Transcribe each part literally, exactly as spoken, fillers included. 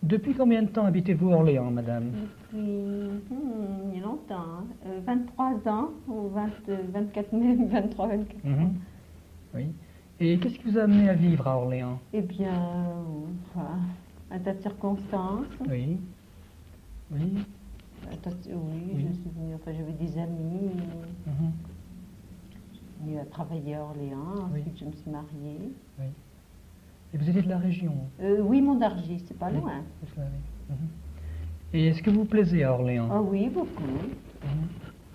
Depuis combien de temps habitez-vous à Orléans, madame? Depuis hmm, il y a longtemps, hein. euh, vingt-trois ans, ou vingt, vingt-quatre, même vingt-trois, vingt-quatre ans. Mhm. Oui. Et qu'est-ce qui vous a amené à vivre à Orléans? Eh bien, euh, enfin, un tas de circonstances. Oui. Oui. Un tas de- oui, Oui. je suis venue, enfin, j'avais des amis. Mhm. Je suis venue à travailler à Orléans, Oui. ensuite je me suis mariée. Oui. Et vous étiez de la région? Euh, oui, Montargis, c'est pas Oui, loin. c'est ça, oui. Mhm. Et est-ce que vous vous plaisez à Orléans? Ah oui, beaucoup. Mhm.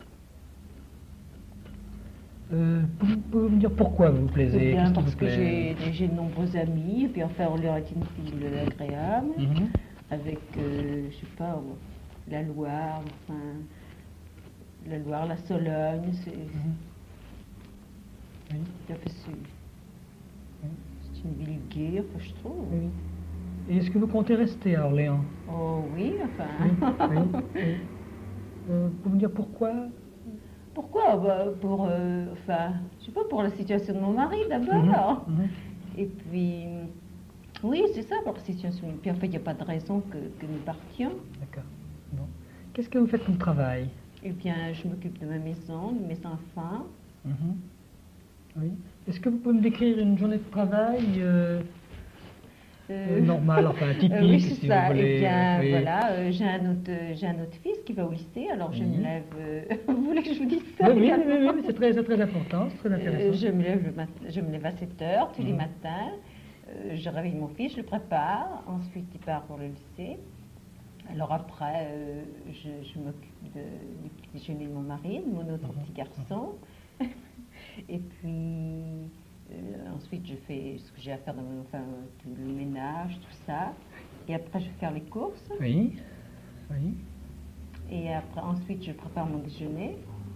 Euh, Pouvez pouvez-vous me dire pourquoi vous vous plaisez? Eh bien, Qu'est-ce qui parce vous que plaît? j'ai j'ai de nombreux amis, et puis enfin, Orléans est une ville agréable, Mhm. avec, euh, je sais pas, la Loire, enfin, la Loire, la Sologne, c'est Mhm. Oui. tout à fait c'est Oui. c'est une ville gaie, enfin, je trouve. Oui. Et est-ce que vous comptez rester à Orléans? Oh oui, Oui, enfin. oui, oui. Euh, pouvez-vous me dire pourquoi? Pourquoi? Bah, pour, euh, enfin, je sais pas, pour la situation de mon mari d'abord. Mhm, mhm. Et puis, oui, c'est ça, pour la situation. Et puis en fait, il n'y a pas de raison que, que nous partions. D'accord. Bon. Qu'est-ce que vous faites comme travail? Eh bien, je m'occupe de ma maison, de mes enfants. Mhm. Oui. Est-ce que vous pouvez me décrire une journée de travail euh, euh, normale, enfin typique, euh, oui, c'est si ça. vous voulez? Eh bien, Oui. voilà, euh, j'ai un autre, euh, j'ai un autre fils qui va au lycée, alors je Oui. me lève. euh, vous voulez que je vous dise ça? Oui, oui, oui, également oui, oui, c'est très, c'est très important, c'est très Euh, intéressant. je me lève le mat- je me lève à sept heures tous les Mhm. matins. Euh, je réveille mon fils, je le prépare. Ensuite, il part pour le lycée. Alors après, euh, je, je m'occupe de, du petit déjeuner de mon mari, de mon autre Mhm. petit garçon. Et puis, euh, ensuite, je fais ce que j'ai à faire dans mon, enfin, tout le ménage, tout ça. Et après, je vais faire les courses. Oui, oui. Et après, ensuite, je prépare mon déjeuner.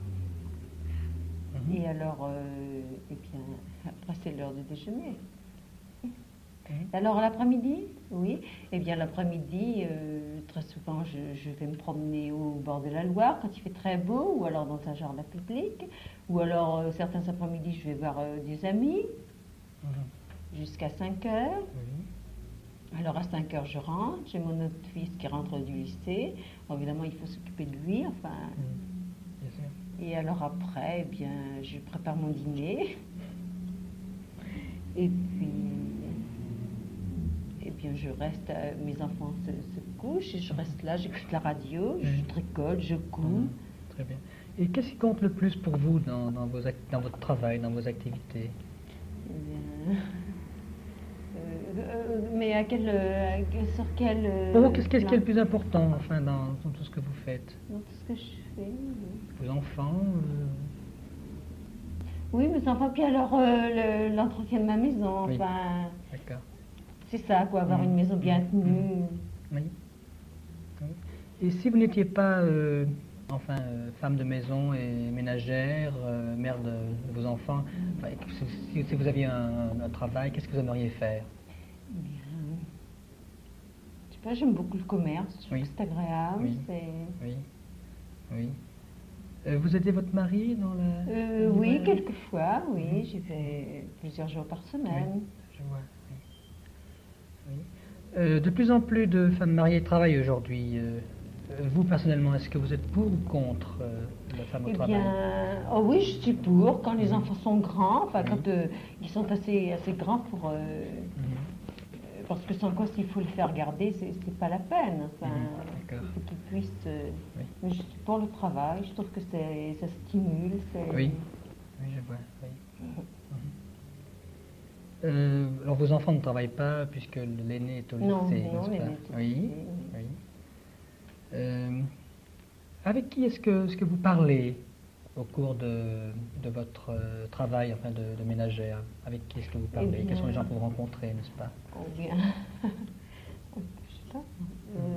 Mhm. Et alors, euh, eh bien, après, c'est l'heure du déjeuner. Mhm. Alors l'après-midi, oui, eh bien l'après-midi, euh, très souvent je, je vais me promener au bord de la Loire quand il fait très beau, ou alors dans un jardin public, ou alors euh, certains après-midi je vais voir euh, des amis Mhm. jusqu'à cinq heures. Oui. Alors à cinq heures je rentre, j'ai mon autre fils qui rentre du lycée. Bon, évidemment il faut s'occuper de lui, enfin. Mhm. Bien sûr. Et alors après, eh bien je prépare mon dîner. Et puis. Et bien, je reste, euh, mes enfants se, se couchent, et je reste là, j'écoute la radio, je Mhm. tricole, je couds. Mhm. Très bien. Et qu'est-ce qui compte le plus pour vous dans, dans, vos act- dans votre travail, dans vos activités? Eh bien, euh, euh, mais à quel, euh, à- sur quel... euh, Pour vous, qu'est-ce qu'est-ce qui est le plan? plus important, enfin, dans, dans tout ce que vous faites? Dans tout ce que je fais, oui. Vos enfants euh, Oui, mes enfants, puis alors euh, le- l'entretien de ma maison, Oui. enfin, D'accord. c'est ça, quoi, avoir Mhm. une maison bien tenue. Oui. Oui. Et si vous n'étiez pas, euh, enfin, euh, femme de maison et ménagère, euh, mère de, de vos enfants, enfin, si, si vous aviez un, un travail, qu'est-ce que vous aimeriez faire? Eh bien, je sais pas, j'aime beaucoup le commerce, je trouve Oui. que c'est agréable, Oui. c'est... Oui. Oui. Euh, vous aidez votre mari dans la... Euh, la oui, librairie? quelquefois, oui, j'y vais plusieurs jours par semaine. Je vois, oui. Oui. Euh, de plus en plus de femmes mariées travaillent aujourd'hui. Euh, euh, vous, personnellement, est-ce que vous êtes pour ou contre euh, la femme au Eh travail? bien, oh oui, je suis pour, quand les Oui. enfants sont grands, enfin Oui. quand euh, ils sont assez, assez grands pour... euh, Mhm. euh, parce que sans quoi, s'il faut les faire garder, c'est c'est pas la peine. Enfin, Mhm, d'accord. il faut qu'ils puissent... euh, Oui. Mais je suis pour le travail, je trouve que c'est, ça stimule, c'est... Oui. Oui, je vois, oui. Mhm. Euh, alors, vos enfants ne travaillent pas puisque l'aîné est au lycée, Non, non, n'est-ce l'aîné pas? est au Oui, lycée, oui. Euh, avec qui est-ce que, est-ce que vous parlez au cours de, de votre euh, travail, enfin de, de ménagère? Avec qui est-ce que vous parlez? bien- Quels sont les gens que vous rencontrez, n'est-ce pas? Oh bien... je sais pas... Euh,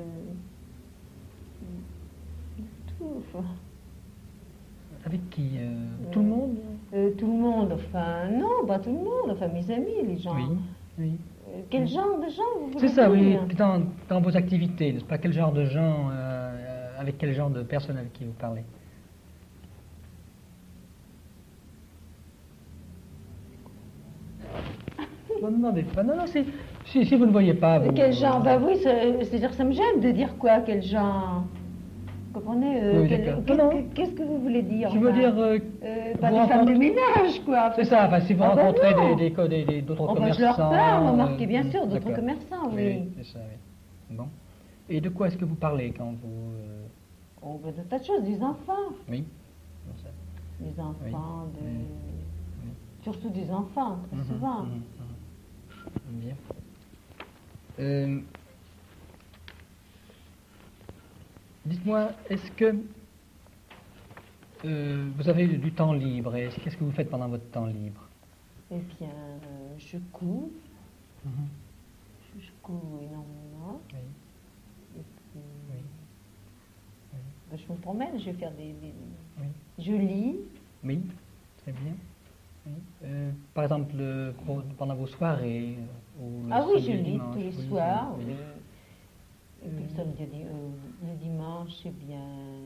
tout, enfin... Avec qui? euh, Tout le monde? Euh, tout le monde, enfin, non, pas tout le monde, enfin, mes amis, les gens. Oui, oui. Euh, quel genre de gens vous voulez C'est ça, oui. dire? Dans, dans vos activités, n'est-ce pas? Quel genre de gens, euh, avec quel genre de personnes avec qui vous parlez? Non, ne demandez pas. Non, non, c'est Si, si vous ne voyez pas, vous... Quel genre? Bah oui, c'est- c'est-à-dire que ça me gêne de dire quoi, quel genre? Vous comprenez euh, Oui, quel- d'accord. qu'est-ce, Non, que, non. qu'est-ce que vous voulez dire? Je veux enfin dire, euh, euh, vous pas des femmes de rencontrez- ménage, quoi. c'est ça, enfin, si vous Ah ben rencontrez non. des, des, co- des- des- d'autres Oh, ben, commerçants... je leur parle, remarquez, euh, bien sûr, d'autres d'accord. commerçants, oui. Oui, c'est ça, oui. Bon. Et de quoi est-ce que vous parlez quand vous... euh, Oh, ben, de tas de choses, des enfants. Oui, comme ça. Des enfants, de... Oui. Oui. surtout des enfants, très Mhm, souvent. mhm, mhm. Bien. Euh, Dites-moi, est-ce que euh, vous avez du temps libre et qu'est-ce que vous faites pendant votre temps libre? Eh bien, euh, je couds, Mhm. je, je couds énormément. Oui, Et puis, oui, oui, ben, je me promène, je vais faire des... des- oui. Je lis. Oui, très bien. Oui. Euh, par exemple, euh, pour- pendant vos soirées euh, ou le Ah oui, samedi je et le lis dimanche, tous les vous lisez, soirs, oui. oui. Et puis le samedi, et euh, le dimanche, eh bien,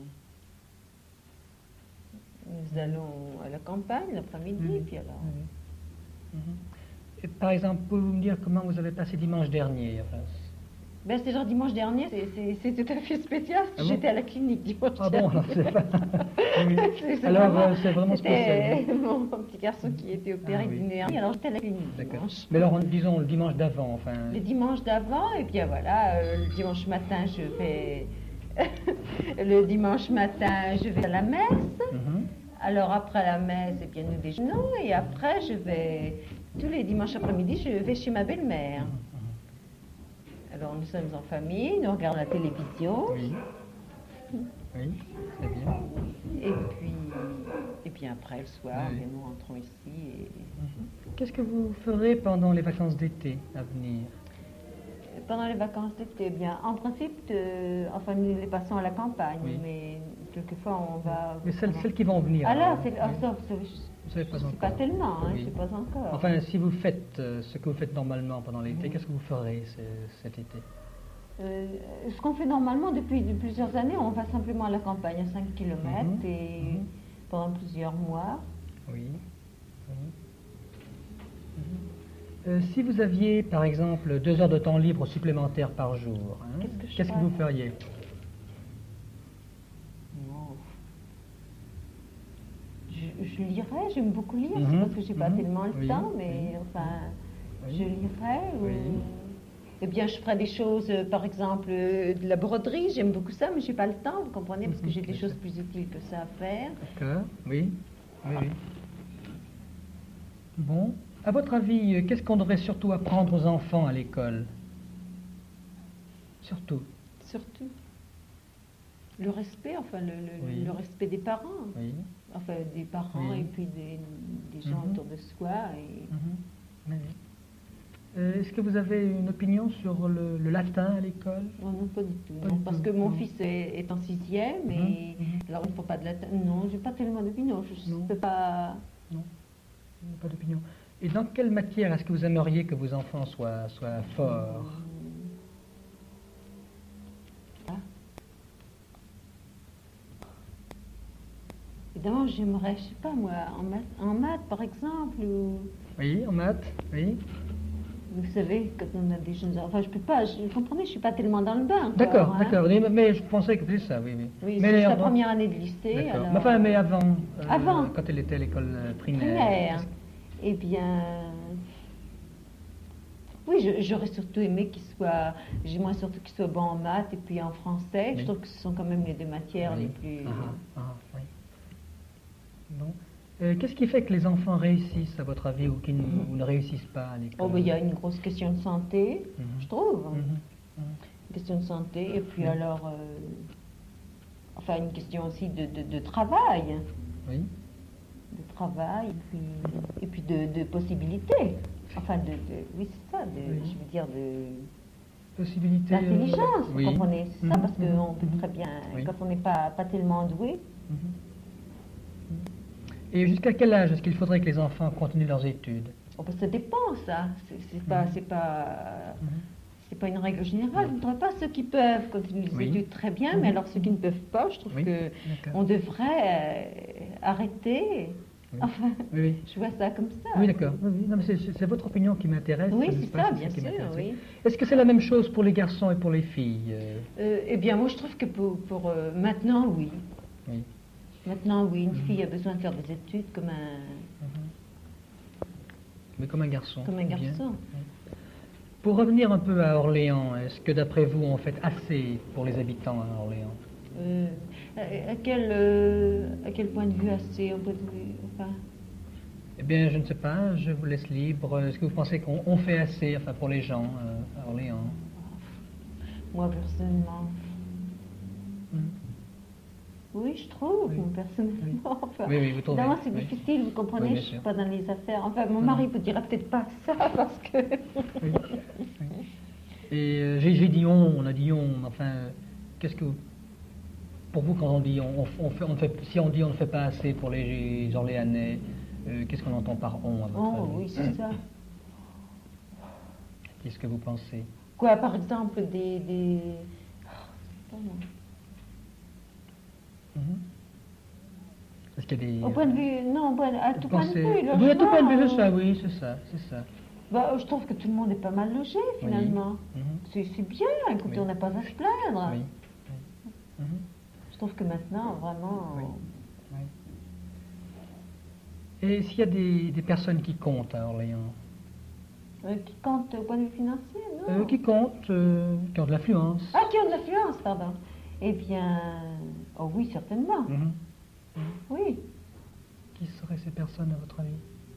nous allons à la campagne l'après-midi, Mhm. puis alors... Oui. Mhm. Et par exemple, pouvez-vous me dire comment vous avez passé dimanche dernier? Enfin, Ben, c'est genre dimanche dernier, c'est- c'est c'est tout à fait spécial. Ah bon? J'étais à la clinique dimanche ah bon, dernier. alors c'est pas... Oui. C'est- c'est Alors, vraiment- euh, c'est vraiment spécial. C'était mon petit garçon qui était opéré Ah oui. du nerf. Alors j'étais à la clinique D'accord. dimanche. Mais alors, disons le dimanche d'avant, enfin... Le dimanche d'avant, et bien voilà, euh, le dimanche matin, je vais... le dimanche matin, je vais à la messe. Mhm. Alors après la messe, eh bien, nous déjeunons, et après, je vais... Tous les dimanches après-midi, je vais chez ma belle-mère. Alors nous sommes en famille, nous regardons la télévision, Oui. Oui, très bien. et puis, et puis après le soir, Oui. bien, nous rentrons ici. Et... Qu'est-ce que vous ferez pendant les vacances d'été à venir? Pendant les vacances d'été, eh bien, en principe, euh, enfin nous les passons à la campagne, Oui. mais quelquefois on va... Mais celles, celles qui vont venir. Ah là, alors, c'est... Ah, oui. ça, c'est- Vous savez pas je sais encore. pas tellement, hein, Oui. je sais pas encore. Enfin, si vous faites euh, ce que vous faites normalement pendant l'été, Oui. qu'est-ce que vous ferez ce- cet été? Euh, ce qu'on fait normalement depuis de plusieurs années, on va simplement à la campagne à cinq kilomètres Mhm. et Mhm. pendant plusieurs mois. Oui. Oui. Mhm. Euh, si vous aviez, par exemple, deux heures de temps libre supplémentaires par jour, hein, Qu'est-ce que je qu'est-ce que ferais? vous feriez? Non. Je, je lirais, j'aime beaucoup lire, Mhm, c'est parce que j'ai pas mhm, tellement le oui, temps, mais oui, enfin, oui. je lirais. Ou... Oui. Eh bien, je ferais des choses, euh, par exemple, euh, de la broderie, j'aime beaucoup ça, mais j'ai pas le temps, vous comprenez, parce que Mhm, j'ai des bien choses sûr. plus utiles que ça à faire. D'accord, oui. Oui, oui. Bon. À votre avis, euh, qu'est-ce qu'on devrait surtout apprendre aux enfants à l'école? Surtout. Surtout. Le respect, enfin, le, le- Oui. le respect des parents. Oui. Enfin, des parents Oui. et puis des, des gens Mhm. autour de soi. Et... Mhm. Oui, oui. Euh, Est-ce que vous avez une opinion sur le, le latin à l'école? Non, non, pas du tout. Pas non, du parce tout, que mon non. fils est, est en sixième et Mhm, mhm. alors il ne faut pas de latin. Non, j'ai pas tellement d'opinion. Je ne Non. peux pas. Non, pas d'opinion. Et dans quelle matière est-ce que vous aimeriez que vos enfants soient, soient forts? Ah. Évidemment, j'aimerais, je sais pas moi, en maths, en maths par exemple, ou Oui, en maths, oui. vous savez, quand on a des jeunes enfants, enfin je peux pas, je, vous comprenez, je suis pas tellement dans le bain. encore, D'accord, hein. d'accord. Mais, mais je pensais que c'est ça, oui, oui. Oui, mais c'est les- sa première année de lycée. D'accord. Alors, Mais enfin, mais avant, euh, Avant. quand elle était à l'école euh, primaire. primaire. Eh bien, oui, je- j'aurais surtout aimé qu'il soit, j'aimerais surtout qu'il soit bon en maths et puis en français. Oui. Je trouve que ce sont quand même les deux matières Oui. les plus. Ah, ah, oui. Bon. Euh, Qu'est-ce qui fait que les enfants réussissent, à votre avis, ou qu'ils ne, ou ne réussissent pas à l'école? Oh, ben, il y a une grosse question de santé, Mhm. je trouve. Mhm, mhm. Une question de santé, et puis Oui. alors, euh, enfin, une question aussi de, de, de travail. Oui. De travail, et puis, et puis de, de possibilités. Enfin, de, de- oui, c'est ça, de, Oui. je veux dire, de. Possibilité. euh, L'intelligence, oui. vous comprenez, c'est ça, Mhm, parce mhm, qu'on peut mhm. très bien, Oui. quand on n'est pas, pas tellement doué, Mhm. Et jusqu'à quel âge est-ce qu'il faudrait que les enfants continuent leurs études? oh, ben, ça dépend, ça. C'est c'est pas, Mhm. c'est pas, Mhm. c'est pas une règle générale. Je ne voudrais pas ceux qui peuvent continuer les Oui. études très bien, Mhm. mais alors ceux qui ne peuvent pas, je trouve Oui, que d'accord. on devrait euh, arrêter Oui. Enfin, Oui, oui. je vois ça comme ça. Oui, d'accord. Oui, oui. Non, mais c'est, c'est- c'est votre opinion qui m'intéresse. Oui, n'est-ce c'est pas? ça, C'est bien qui sûr, m'intéresse, oui. Est-ce que c'est la même chose pour les garçons et pour les filles? euh Euh, eh bien, moi, je trouve que pour, pour, euh, maintenant, oui. Oui. Maintenant, oui, une Mhm. fille a besoin de faire des études comme un, Mhm. Mais comme un garçon. comme un Bien. garçon. Pour revenir un peu à Orléans, est-ce que d'après vous, on fait assez pour les habitants à Orléans? Euh, à, à quel, euh, à quel point de vue assez, au point de vue, enfin, Eh bien, je ne sais pas, je vous laisse libre. Est-ce que vous pensez qu'on on fait assez, enfin, pour les gens euh, à Orléans? moi, personnellement, Mhm. oui, je trouve, Oui. moi, personnellement. Enfin, Oui, oui, vous trouvez, évidemment, c'est oui. difficile, vous comprenez, Oui, bien je ne suis sûr. pas dans les affaires. Enfin, mon Mhm. mari ne vous dira peut-être pas ça, parce que... Oui. Oui. Et euh, j'ai, j'ai dit on, on a dit on, enfin, euh, qu'est-ce que, pour vous, quand on dit on, on fait, on ne fait, si on dit on ne fait pas assez pour les Orléanais, euh, qu'est-ce qu'on entend par on, à votre Oh, avis? oui, c'est ça. Qu'est-ce que vous pensez? Quoi, par exemple, des... des... Oh, c'est pas moi. Mhm. Est-ce qu'il y a des... Au point de vue, non, au point- à tout vous point de pensez- vue, Oui, à tout point de vue, logement, c'est ça, euh, oui, c'est ça, c'est ça. bah, je trouve que tout le monde est pas mal logé, finalement. Mhm. C'est c'est bien, écoutez, Oui. on n'a pas à se plaindre. Oui. Oui. Mhm. Je trouve que maintenant, vraiment... Oui. Oui. Et est-ce qu'il y a des, des personnes qui comptent à Orléans? euh, qui compte au point de vue financier, non? Euh, Qui comptent, euh, qui ont de l'influence? Ah, qui ont de l'influence, pardon. Eh bien, oh oui, certainement. Mhm. Oui. Qui seraient ces personnes, à votre avis?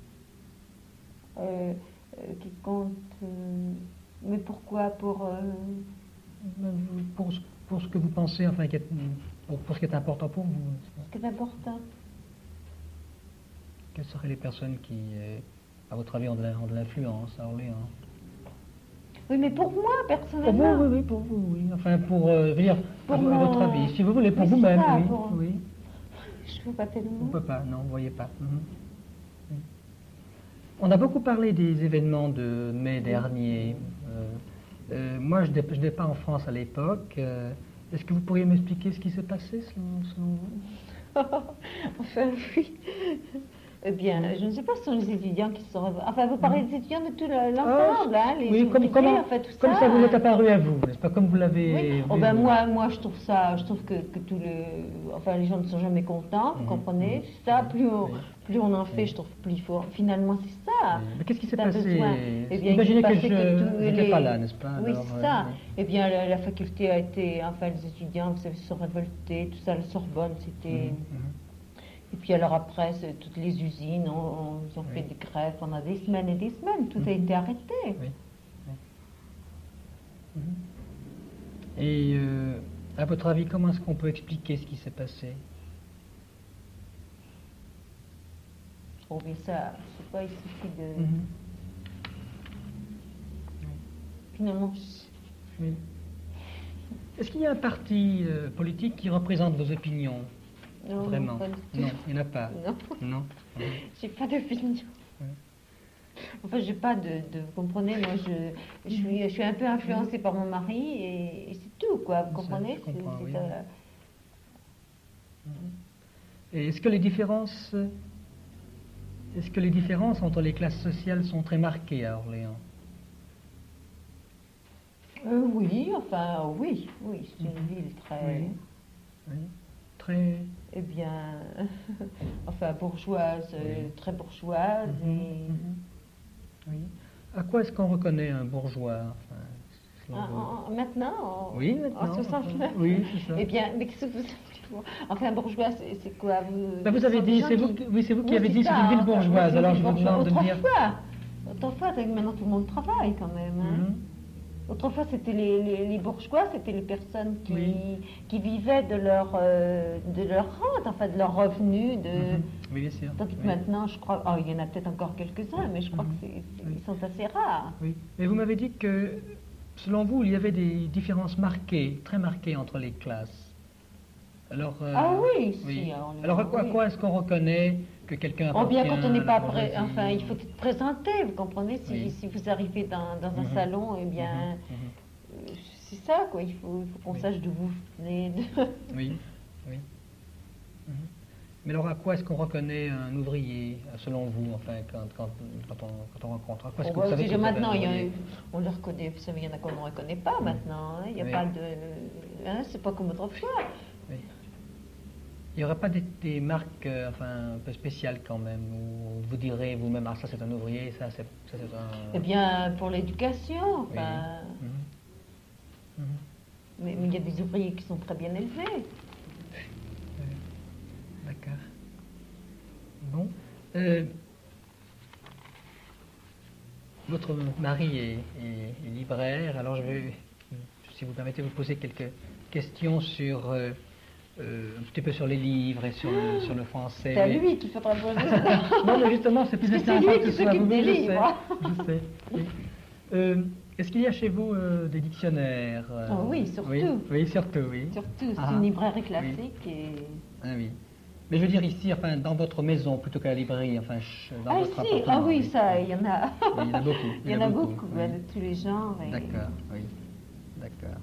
Euh, euh, qui compte... euh, mais pourquoi? Pour... euh, Pour, ce- pour ce que vous pensez, enfin, qui est- pour, pour ce qui est important pour vous. ce qui est important. Quelles seraient les personnes qui, euh, à votre avis, ont de la- ont de l'influence à Orléans? Oui, mais pour moi, Pour personnellement. vous, oui, oui, pour vous, oui. Enfin, pour, euh, je veux dire, Pour à, mon- à votre avis, si vous voulez, pour Oui, c'est vous-même, ça, oui, pour- oui. Je ne vois pas On tellement. ne peut pas, non, vous ne voyez pas. Mhm. Oui. On a beaucoup parlé des événements de mai dernier. Euh, euh, moi, je n'étais pas en France à l'époque. Euh, Est-ce que vous pourriez m'expliquer ce qui s'est passé, selon, selon vous? Enfin, oui. Eh bien, je ne sais pas si ce sont les étudiants qui se sont... Enfin, vous parlez des étudiants de tout le- l'ensemble, hein, les Oui, comme, ouvriers, comment, enfin, tout comme ça. ça vous est hein. apparu à vous, n'est-ce pas? Comme vous l'avez Oui. vu, Oh, ben, vous. moi, moi, je trouve ça, je trouve que, que tous les... Enfin, les gens ne sont jamais contents, vous Mhm, comprenez? mhm. C'est ça, plus on, Oui. plus on en fait, Oui. je trouve plus fort. Finalement, c'est ça. Oui. Mais qu'est-ce qui s'est C'est un passé? besoin. Eh bien, il Imaginez s'est que passé je tous n'étais les- pas là, n'est-ce pas? Oui, Alors, c'est euh, ça. oui. Eh bien, la, la faculté a été, enfin, les étudiants, vous savez, se sont révoltés, tout ça, la Sorbonne, c'était... Mhm, mhm. Et puis alors après, c'est- toutes les usines ont, ont- ils ont Oui. fait des grèves pendant des semaines et des semaines, tout a Mhm. été arrêté. Oui. Oui. Mhm. Et euh, à votre avis, comment est-ce qu'on peut expliquer ce qui s'est passé? Oh, mais ça, je sais pas, il suffit de... Mhm. Finalement, Oui. Est-ce qu'il y a un parti euh, politique qui représente vos opinions? non, Vraiment? non, pas du tout. Non, il n'y en a pas. Non, Non. Mhm. j'ai pas d'opinion. Oui. Enfin, j'ai pas de, de... Vous comprenez, moi, je, je, suis, je suis un peu influencée par mon mari et, et c'est tout, quoi. Vous Ça, comprenez? je comprends, C'est- oui. c'est, euh, Et est-ce que les différences, est-ce que les différences entre les classes sociales sont très marquées à Orléans? euh, oui, enfin, oui, oui, c'est une ville très... Oui. Oui. Très. Eh bien, enfin, bourgeoise, euh, Oui. très bourgeoise. Mhm, Et... mhm. Oui. À quoi est-ce qu'on reconnaît un bourgeois, enfin, selon En- vous? en- en- maintenant, en, Oui, maintenant, en soixante-neuf. enfin, oui, c'est ça. Eh bien, mais qu'est-ce que vous enfin, bourgeois, c'est c'est quoi vous, Ben, vous ce avez sont des dit, gens c'est vous, qui- qui- oui, c'est vous qui Oui, avez c'est dit c'est ça, une ville enfin, bourgeoise. c'est une Alors ville je vous bourgeoise. demande de me dire. Autrefois, autrefois, c'est que maintenant tout le monde travaille quand même. hein. Mhm. Autrefois, c'était les, les, les bourgeois, c'était les personnes qui, Oui. qui vivaient de leur, euh, de leur rente, enfin de leur revenu. De... Mhm. Oui, bien sûr. Tandis que Oui. maintenant, je crois, oh, il y en a peut-être encore quelques-uns, mais je crois Mhm. que c'est, c'est- Oui. ils sont assez rares. Oui. Mais vous m'avez dit que, selon vous, il y avait des différences marquées, très marquées entre les classes. Alors. euh, Ah oui, si, alors, Alors, à quoi, oui. à quoi est-ce qu'on reconnaît que quelqu'un Oh bien, appartient quand on n'est à pas la prêt, bourgeoisie? enfin, il faut être présenté, vous comprenez, si, Oui. si vous arrivez dans, dans un Mhm. salon, eh bien, Mhm. euh, c'est ça, quoi, il faut, il faut qu'on Oui. sache d'où vous venez. de- Oui, oui. Mhm. Mais alors, à quoi est-ce qu'on reconnaît un ouvrier, selon vous, enfin, quand, quand, quand, on, quand on rencontre? À quoi est-ce que Bon, vous savez déjà que vous avez maintenant, un il y a- ouvrier? on le reconnaît. Vous savez, il y en a qu'on ne reconnaît pas maintenant. hein. Il n'y a Oui. pas de. Hein, c'est pas comme autrefois. Oui. Il n'y aurait pas des, des marques euh, enfin, un peu spéciales quand même, où vous direz vous-même, ah ça c'est un ouvrier, ça c'est ça, c'est un... Eh bien, pour l'éducation, Oui. enfin, Mhm. Mhm. mais, mais il y a des ouvriers qui sont très bien élevés. Oui. D'accord. Bon. Euh, votre mari est, est- est libraire, alors je vais, si vous permettez, vous poser quelques questions sur, euh, euh, un petit peu sur les livres et sur le, sur le français. C'est à mais- lui qu'il faudra poser ça. Non, mais justement, c'est plus Parce que c'est intéressant lui que qui ce soit s'occupe vous, des je sais, livres. je sais. Oui. Euh, Est-ce qu'il y a chez vous euh, des dictionnaires euh, Oh oui, surtout. Oui, oui, surtout, oui. Surtout, c'est Ah. une librairie classique et. Ah oui. Mais je veux dire ici, enfin, dans votre maison plutôt qu'à la librairie, enfin, ch- dans Ah, votre ici, appartement. ah oui, ça, il y en a. Oui, il y en a beaucoup. Il y en a beaucoup, oui. ouais, de tous les genres. et- D'accord, oui. D'accord.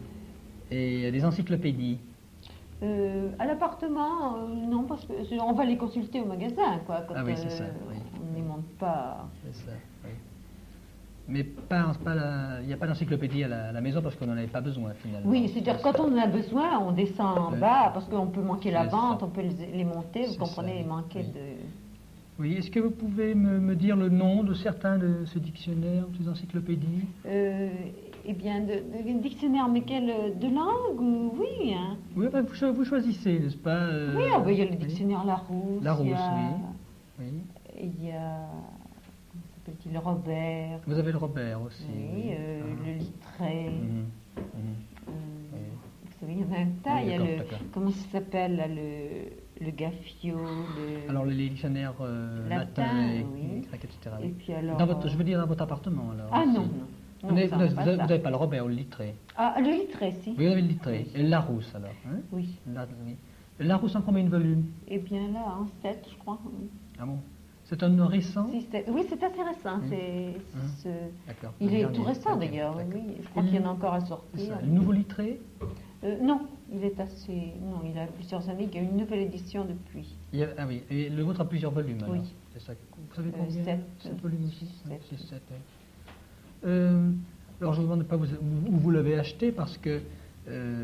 Et des encyclopédies. Euh, à l'appartement, euh, non, parce que c'est- on va les consulter au magasin, quoi. Quand, Ah oui, c'est ça, euh, oui. On n'y monte pas. C'est ça, oui. Mais pas, pas la- il n'y a pas d'encyclopédie à la, à la maison parce qu'on n'en avait pas besoin finalement. Oui, c'est-à-dire C'est quand ça. on en a besoin, on descend en Ouais. bas parce qu'on peut manquer la C'est vente, ça. on peut les, les monter, vous C'est comprenez, ça, les manquer oui. de. Oui, est-ce que vous pouvez me, me dire le nom de certains de ces dictionnaires, de ces encyclopédies? Euh, eh bien, de, de- dictionnaire, mais quelle de langue ou- Oui, hein. Oui, enfin, vous, cho- vous choisissez, n'est-ce pas euh, Oui, ah ben, il y a le oui. dictionnaire Larousse. Larousse, il y a, oui. Il y a. Comment s'appelle-t-il? Le Robert. Vous avez le Robert aussi. Oui, euh, Ah. le Littré. Mhm, mhm. euh, Oui. Vous savez, il y en a un tas. Oui, il y a d'accord, le. d'accord. Comment ça s'appelle là, le, le Gaffio, le. Alors les dictionnaires euh, Latin, latins et, oui. et grecs, et cetera. Et oui. puis alors. Dans votre, euh, je veux dire dans votre appartement alors. Ah aussi. non, non. Vous Non, n'avez ça, vous n'avez- pas vous avez- ça. vous n'avez pas le Robert ou le Littré. Ah, le Littré, si. Oui, vous avez le Littré. Oui. Et le Larousse alors. Hein Oui. La- oui. Le Larousse en combien de volumes? Eh bien là, en sept, je crois. oui. Ah bon? C'est un récent? Si, c'est- oui, c'est assez récent. Oui. c'est- Hum. ce- D'accord. Il Le est dernier. tout récent Ok, d'ailleurs, oui, d'accord. oui. Je crois Et qu'il y en le- a encore à C'est sortir. ça. Le nouveau Littré? Euh, non, il est assez. Non, il a plusieurs années. Il y a une nouvelle édition depuis. Il y a- Ah oui, et le vôtre a plusieurs volumes alors. Oui. C'est ça. Vous savez Euh, combien? sept. Sept volumes aussi. Sept. Six, sept, oui. Euh, alors je ne vous demande pas vous- où vous l'avez acheté parce que euh,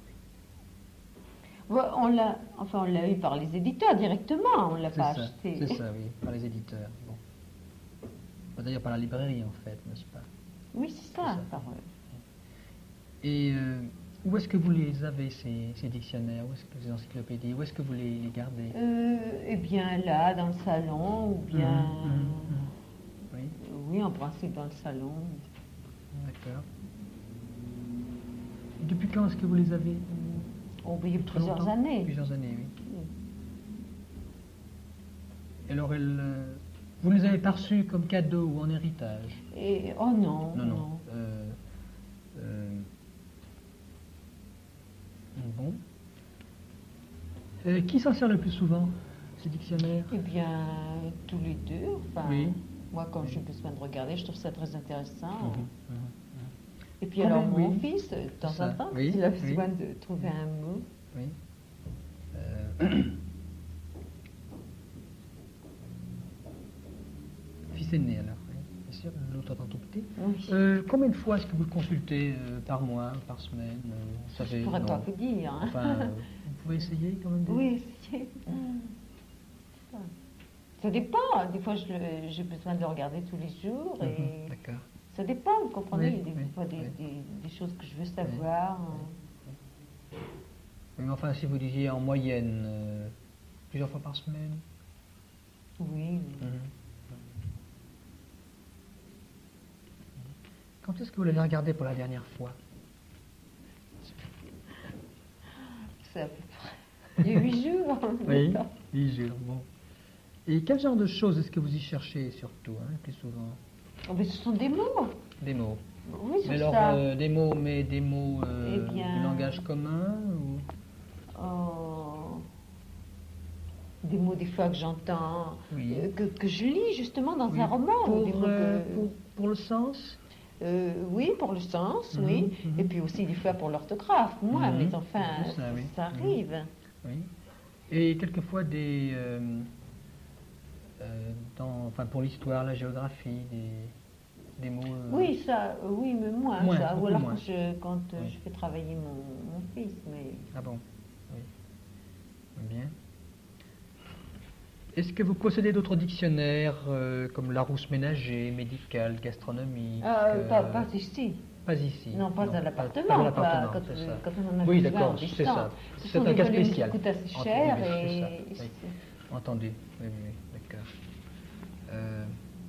Ouais, on l'a, enfin, on l'a eu par les éditeurs directement. On l'a c'est pas ça, acheté. c'est ça, oui, par les éditeurs. Bon. Bah, d'ailleurs par la librairie en fait, n'est-ce pas? Oui, c'est ça. C'est ça. par, euh, Et euh, où est-ce que vous les avez ces, ces dictionnaires? Où est-ce que ces encyclopédies? Où est-ce que vous les, les gardez? euh, eh bien là, dans le salon, ou bien. Mhm, mhm, mhm. Oui, Euh, Oui, en principe dans le salon. d'accord. Depuis quand est-ce que vous les avez? On il y a Très plusieurs longtemps? années. Plusieurs années, oui. Oui. Et alors, elles, euh, vous ne les avez pas reçus comme cadeau ou en héritage? Et, oh non, Non, non. Euh, euh, bon. Euh, qui s'en sert le plus souvent, ces dictionnaires? Eh bien, tous les deux. Enfin, Oui. moi, quand j'ai besoin de regarder, je trouve ça très intéressant. Mhm, mhm. Et puis Ah alors, ben, mon oui. fils, de temps Ça, en temps, oui, il a oui. besoin de trouver un mot. Oui. Euh, Fils aîné alors, oui. Bien sûr, l'autre étant tout petit. Oui. Euh, combien de fois est-ce que vous le consultez euh, par mois, par semaine euh, vous je savez, ne pourrais non. pas vous dire. hein. Enfin, euh, vous pouvez essayer quand même de- Oui, c'est- ça dépend. Des fois, je le- j'ai besoin de le regarder tous les jours. Mhm, Et D'accord. ça dépend, vous comprenez. Oui, Il y a des oui, fois des, oui. des- des choses que je veux savoir. Mais enfin, si vous disiez en moyenne, euh, plusieurs fois par semaine. Oui. oui. Mhm. Quand est-ce que vous l'avez regardé pour la dernière fois? C'est à peu près. Il y a huit jours. Oui, dix jours, bon. Et quel genre de choses est-ce que vous y cherchez surtout, hein, le plus souvent? Oh, mais ce sont des mots. Des mots. Oui, sur Mais alors, ça. euh, des mots, mais des mots euh, Eh bien- du langage commun ou... Oh, des mots des fois que j'entends, Oui. euh, que, que je lis justement dans Oui. un roman. Pour, des mots euh, que- pour, pour le sens? Euh, oui, pour le sens, Mhm, oui. mhm. Et puis aussi des fois pour l'orthographe, moi, Mhm. mais enfin, C'est ça, oui. ça Mhm. arrive. Oui. Et quelquefois des, euh, euh, dans, enfin pour l'histoire, la géographie, des, des mots. euh, Oui, ça, euh, oui, mais moins, Moins, ça. Ou beaucoup alors moins. quand je, quand euh, Oui. je fais travailler mon, mon fils, mais Ah bon, oui. Bien. Est-ce que vous possédez d'autres dictionnaires euh, comme Larousse ménager, médical, gastronomique euh, pas, euh, pas ici. Pas ici. Non, pas à Pas, l'appartement, pas à quoi, l'appartement, quand, c'est euh, ça. quand on en a Oui, besoin d'accord, en c'est distance. ça. Ce C'est sont un des cas volumes spécial. qui coûtent assez Ent- cher oui, oui, c'est et... ça, oui. Entendu. Oui, oui, oui, d'accord. Euh,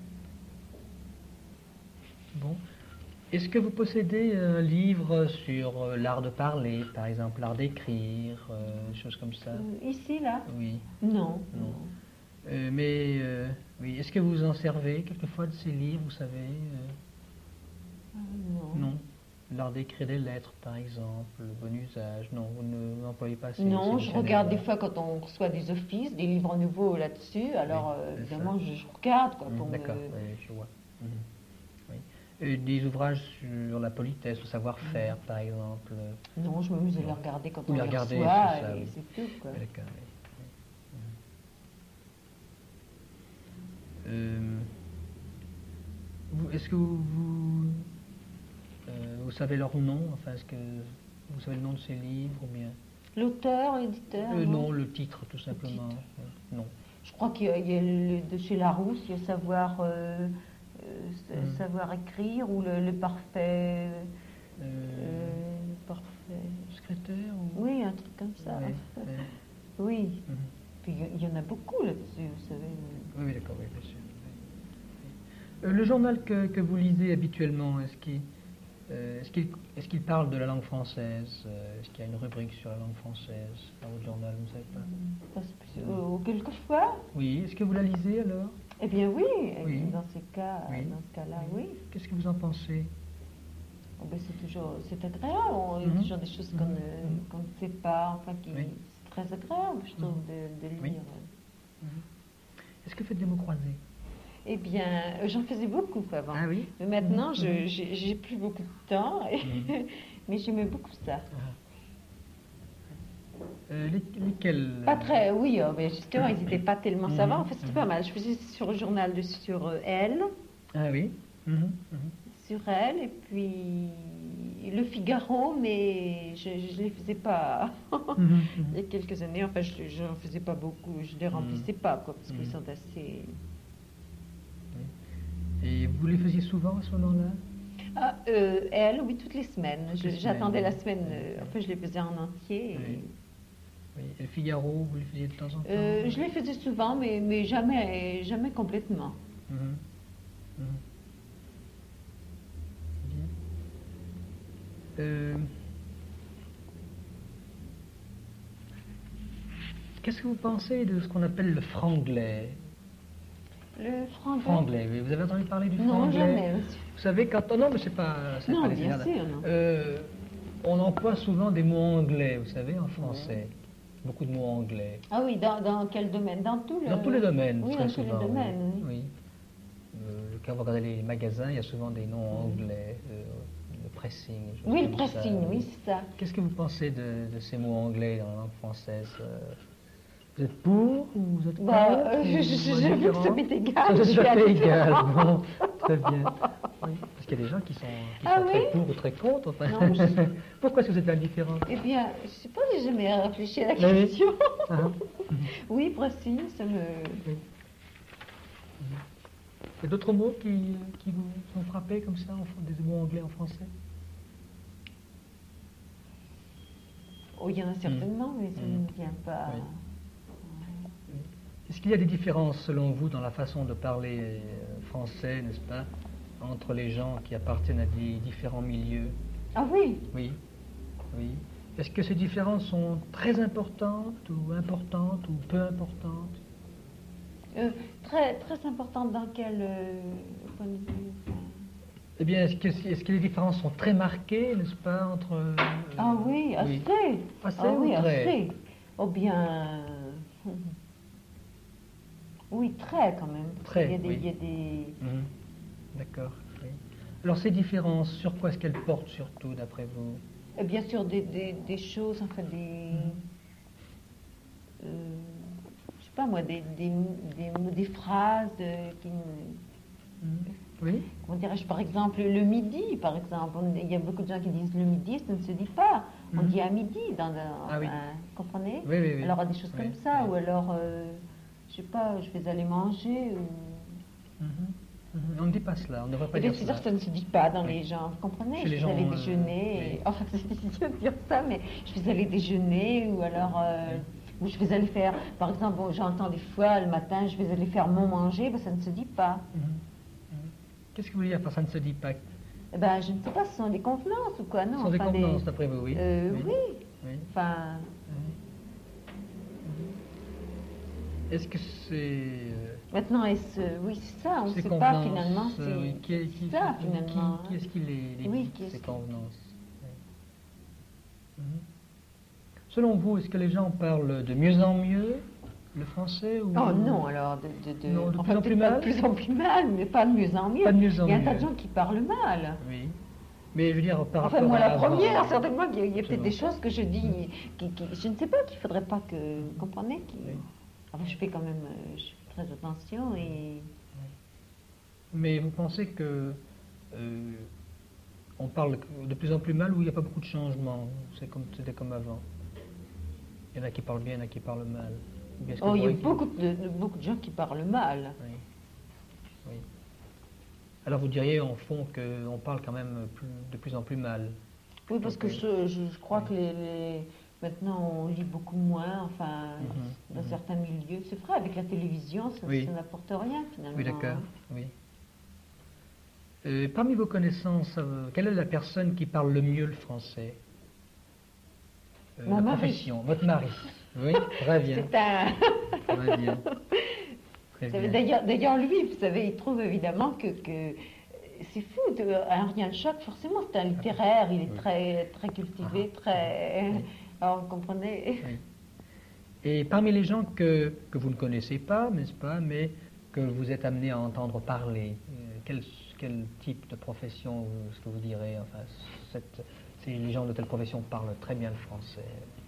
Bon. Est-ce que vous possédez un livre sur euh, l'art de parler, par exemple l'art d'écrire, euh, des choses comme ça? Euh, Ici, là? Oui. Non. Non. Euh, mais euh, oui, est-ce que vous en servez quelquefois de ces livres, vous savez euh, Euh, non. Non. L'art d'écrire des lettres, par exemple, le bon usage. Non, vous ne n'employez pas ces Non, ces je regarde des dictionnaires-là. fois quand on reçoit des offices, des livres nouveaux là-dessus. Alors, Oui, euh, c'est évidemment, ça. je, je regarde quoi, Hum, pour me... D'accord, oui, je vois. Mhm. Oui. Et des ouvrages sur la politesse, le savoir-faire, par exemple. Non, je m'amuse à les Non. regarder quand Vous on les les regardez, reçoit c'est ça, et oui. c'est tout, quoi. D'accord, oui. Oui. Euh, vous- Est-ce que vous, vous, euh, vous savez leur nom? Enfin, est-ce que vous savez le nom de ces livres ou bien? L'auteur, l'éditeur, Euh, non? non, le titre, tout simplement. titre. Euh, Non. Je crois qu'il y a, il y a le, de chez Larousse, il y a savoir, euh, euh, sa- Mm. savoir écrire ou le, le parfait, Euh, euh, parfait. Secrétaire ou... Oui, un truc comme ça. Oui, oui. Oui. Mhm. Puis il y, il y en a beaucoup là-dessus, vous savez. Oui, oui, d'accord, oui, bien sûr. Oui. Euh, le journal que, que vous lisez habituellement, est-ce qu'il euh, est-ce qu'il est-ce qu'il parle de la langue française? euh, Est-ce qu'il y a une rubrique sur la langue française dans votre journal? Vous ne savez pas? Pas spécial- euh, quelquefois. Oui, est-ce que vous la lisez alors? Eh bien oui, Oui. dans ces cas, Oui. dans ce cas-là, oui. Qu'est-ce que vous en pensez? Oh, ben, c'est toujours, c'est agréable. On- Il y a Mhm. toujours des choses qu'on Mhm. ne, Mhm. qu'on ne sait pas, enfin, qui, Oui. c'est très agréable, je trouve, de, de Oui. lire. Est-ce que vous faites des mots croisés? Eh bien, euh, j'en faisais beaucoup avant. Ah oui? Mais maintenant, Mhm. je j'ai j'ai plus beaucoup de temps, et- Mhm. mais j'aimais beaucoup ça. Euh, les- lesquels? Pas très, oui, oh, mais justement, ils n'étaient pas tellement Mhm. savants. En fait, c'était Mhm. pas mal. Je faisais sur le journal de, sur euh, Elle, Ah oui? Mhm. Mhm. sur Elle, et puis Le Figaro, mais je ne les faisais pas. Mhm. Mhm. Il y a quelques années, enfin, je n'en faisais pas beaucoup, je les remplissais pas, quoi, parce qu'ils Mhm. sont assez... Et vous les faisiez souvent à ce moment-là? Ah, euh, Elle, oui, toutes les semaines. Je- Toutes les J'attendais semaines, la oui. semaine, euh, enfin, je les faisais en entier. et- Oui. Oui. Et le Figaro, vous les faisiez de temps en temps? Euh, je les faisais souvent, mais, mais jamais, jamais complètement. Mhm. Mhm. Bien. Euh, Qu'est-ce que vous pensez de ce qu'on appelle le franglais? Le franglais? Franglais, oui. Vous avez entendu parler du Non, franglais? jamais, monsieur. Vous savez, quand... oh, non, mais c'est pas... c'est Non, pas bien nécessaire. sûr, non. Euh, on emploie souvent des mots anglais, vous savez, en français. Beaucoup de mots anglais. Ah oui, dans, dans quel domaine? Dans tout le... Dans tous les domaines, Oui, très dans tous souvent. les domaines, oui. oui. Oui. Euh, quand vous regardez les magasins, il y a souvent des noms anglais, euh, le pressing. des choses Oui, le comme ça. pressing, oui, c'est ça. Qu'est-ce que vous pensez de, de ces mots anglais dans la langue française? euh, Vous êtes pour ou vous êtes Bah, contre euh, ou je- je- indifférent? j'avoue que ça m'est égal, Ça, je c'est suis tout à fait indifférent. égal. Bon, très bien. Oui, parce qu'il y a des gens qui sont, qui Ah sont très oui? pour ou très contre. Enfin. Non, je- Pourquoi est-ce que vous êtes indifférent? Eh bien, je sais pas, j'ai jamais réfléchi à la Oui. question. Ah, Oui, pressing, ça me... oui. Il y a d'autres mots qui, qui vous sont frappés comme ça, en fran- des mots anglais en français? Oh, il y en a certainement, mais ça Mm. ne me vient pas... Oui. Est-ce qu'il y a des différences, selon vous, dans la façon de parler euh, français, n'est-ce pas, entre les gens qui appartiennent à des différents milieux? Ah oui, Oui, oui. Est-ce que ces différences sont très importantes ou importantes ou peu importantes? euh, très, très importante dans quel euh, point de vue? enfin, Eh bien, est-ce que, est-ce que les différences sont très marquées, n'est-ce pas, entre... euh, Ah oui, assez. Assez Ah ou oui, très? assez. Oh bien... Oui, très quand même. parce Très, qu'il y a des, oui. il y a des... Mhm. D'accord, oui. Alors, ces différences, sur quoi est-ce qu'elles portent surtout, d'après vous? euh, Bien sûr, des, des, des choses, enfin des... euh, je sais pas moi, des, des, des, des phrases euh, qui me... Oui. Comment dirais-je, par exemple, le midi, par exemple. On- Il y a beaucoup de gens qui disent le midi, ça ne se dit pas. On Mhm. dit à midi, dans, dans- Ah oui. enfin, comprenez? Oui, oui, oui. Alors, des choses Oui, comme ça, oui. ou alors, euh, je sais pas, je vais aller manger, ou... Mhm. Mhm. On ne dit pas cela, on ne devrait pas Eh bien, dire c'est sûr cela. que ça ne se dit pas dans Oui. les gens, vous comprenez? Chez Je les vais gens, aller euh, déjeuner, oui. et... enfin, c'est idiot de dire ça, mais je vais aller déjeuner, ou alors, euh, ou je vais aller faire, par exemple, bon, j'entends des fois, le matin, je vais aller faire mon manger, ben, ça ne se dit pas. Mhm. Mhm. Qu'est-ce que vous voulez dire par ça ne se dit pas? Eh ben, je ne sais pas, ce sont des convenances ou quoi, non? Ce sont des enfin, convenances, d'après vous, oui. Euh, oui. Oui. Enfin, Est-ce que c'est... euh, maintenant, est-ce, oui, c'est ça, on ne ces sait pas convenances, finalement, euh, c'est oui, qui, qui- c'est ça qui- finalement. Qui, qui est-ce qui les, les Oui, dit, qui est-ce ces qui- convenances? Oui. Mhm. Selon vous, est-ce que les gens parlent de mieux en mieux le français ou... Oh non, alors, de, de, de, Non, de enfin, plus en plus peut-être pas mal de plus en plus mal, mais pas de mieux en mieux. Pas de mieux en Il y a un mieux. tas de gens qui parlent mal. Oui. Mais je veux dire, par Enfin, rapport moi, à la avant, première, certainement, il y a, il y a peut-être Absolument. des choses que je dis, qui, qui- je ne sais pas, qu'il ne faudrait pas que, vous comprenez, qui... Oui. Enfin, je fais quand même, euh, je fais très attention et... Mais vous pensez que euh, on parle de plus en plus mal ou il n'y a pas beaucoup de changements? C'est comme c'était comme avant. Il y en a qui parlent bien, il y en a qui parlent mal. Ou bien est-ce que Oh, vous il y a voyez qu'il- beaucoup de, de- beaucoup de gens qui parlent mal. Oui. Oui. Alors vous diriez en fond qu'on parle quand même plus- de plus en plus mal. Oui, parce que Ok. je, je- je crois Oui. que les, les- maintenant on lit beaucoup moins, enfin, Mhm, dans mhm. certains milieux. C'est vrai, avec la télévision, ça, Oui. ça n'apporte rien finalement. Oui, d'accord. hein. Oui. Euh, parmi vos connaissances, euh, quelle est la personne qui parle le mieux le français? Euh, Mon la mari. profession, votre mari. Oui, très bien. C'est un. Très bien. Très Vous savez, bien. D'ailleurs, d'ailleurs, lui, vous savez, il trouve évidemment que, que c'est fou, de, un rien de choc, forcément, c'est un littéraire, il est Oui. très, très cultivé, Ah, très. oui. Alors, vous comprenez? Oui. Et parmi les gens que, que vous ne connaissez pas, n'est-ce pas, mais que vous êtes amené à entendre parler, euh, quel, quel type de profession euh, est-ce que vous direz? Enfin, cette, ces- les gens de telle profession parlent très bien le français.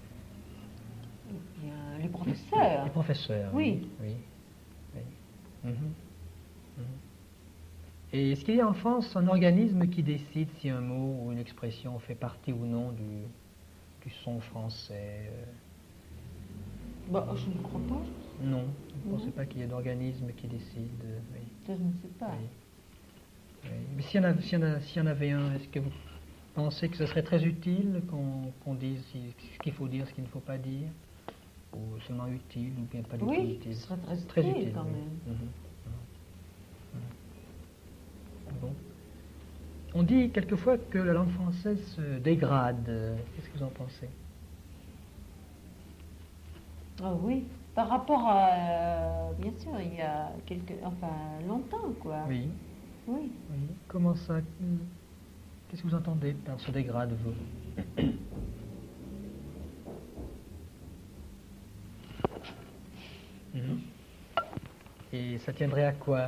Eh bien, les professeurs. Les professeurs. Oui. Oui. oui. Mhm. Mhm. Et est-ce qu'il y a en France un organisme qui décide si un mot ou une expression fait partie ou non du, du son français? euh, Bon, je ne crois pas, Non, vous ne Non. pensez pas qu'il y ait d'organisme qui décide? euh, oui. ça, je ne sais pas. Oui. Oui. Mais s'il y, en a- s'il y en a- s'il y en avait un, est-ce que vous pensez que ce serait très utile qu'on qu'on dise si- ce qu'il faut dire, ce qu'il ne faut pas dire? Ou seulement utile, ou bien pas du tout Oui, utile? ce serait très, Très utile, utile, quand oui. même. Mhm. Mhm. Bon. On dit quelquefois que la langue française se dégrade. Qu'est-ce que vous en pensez? Ah oui, par rapport à, euh, bien sûr, il y a quelques, enfin, longtemps, quoi. Oui. Oui. Oui. Comment ça? hmm, Qu'est-ce que vous entendez par se dégrade, vous? Mhm. Et ça tiendrait à quoi?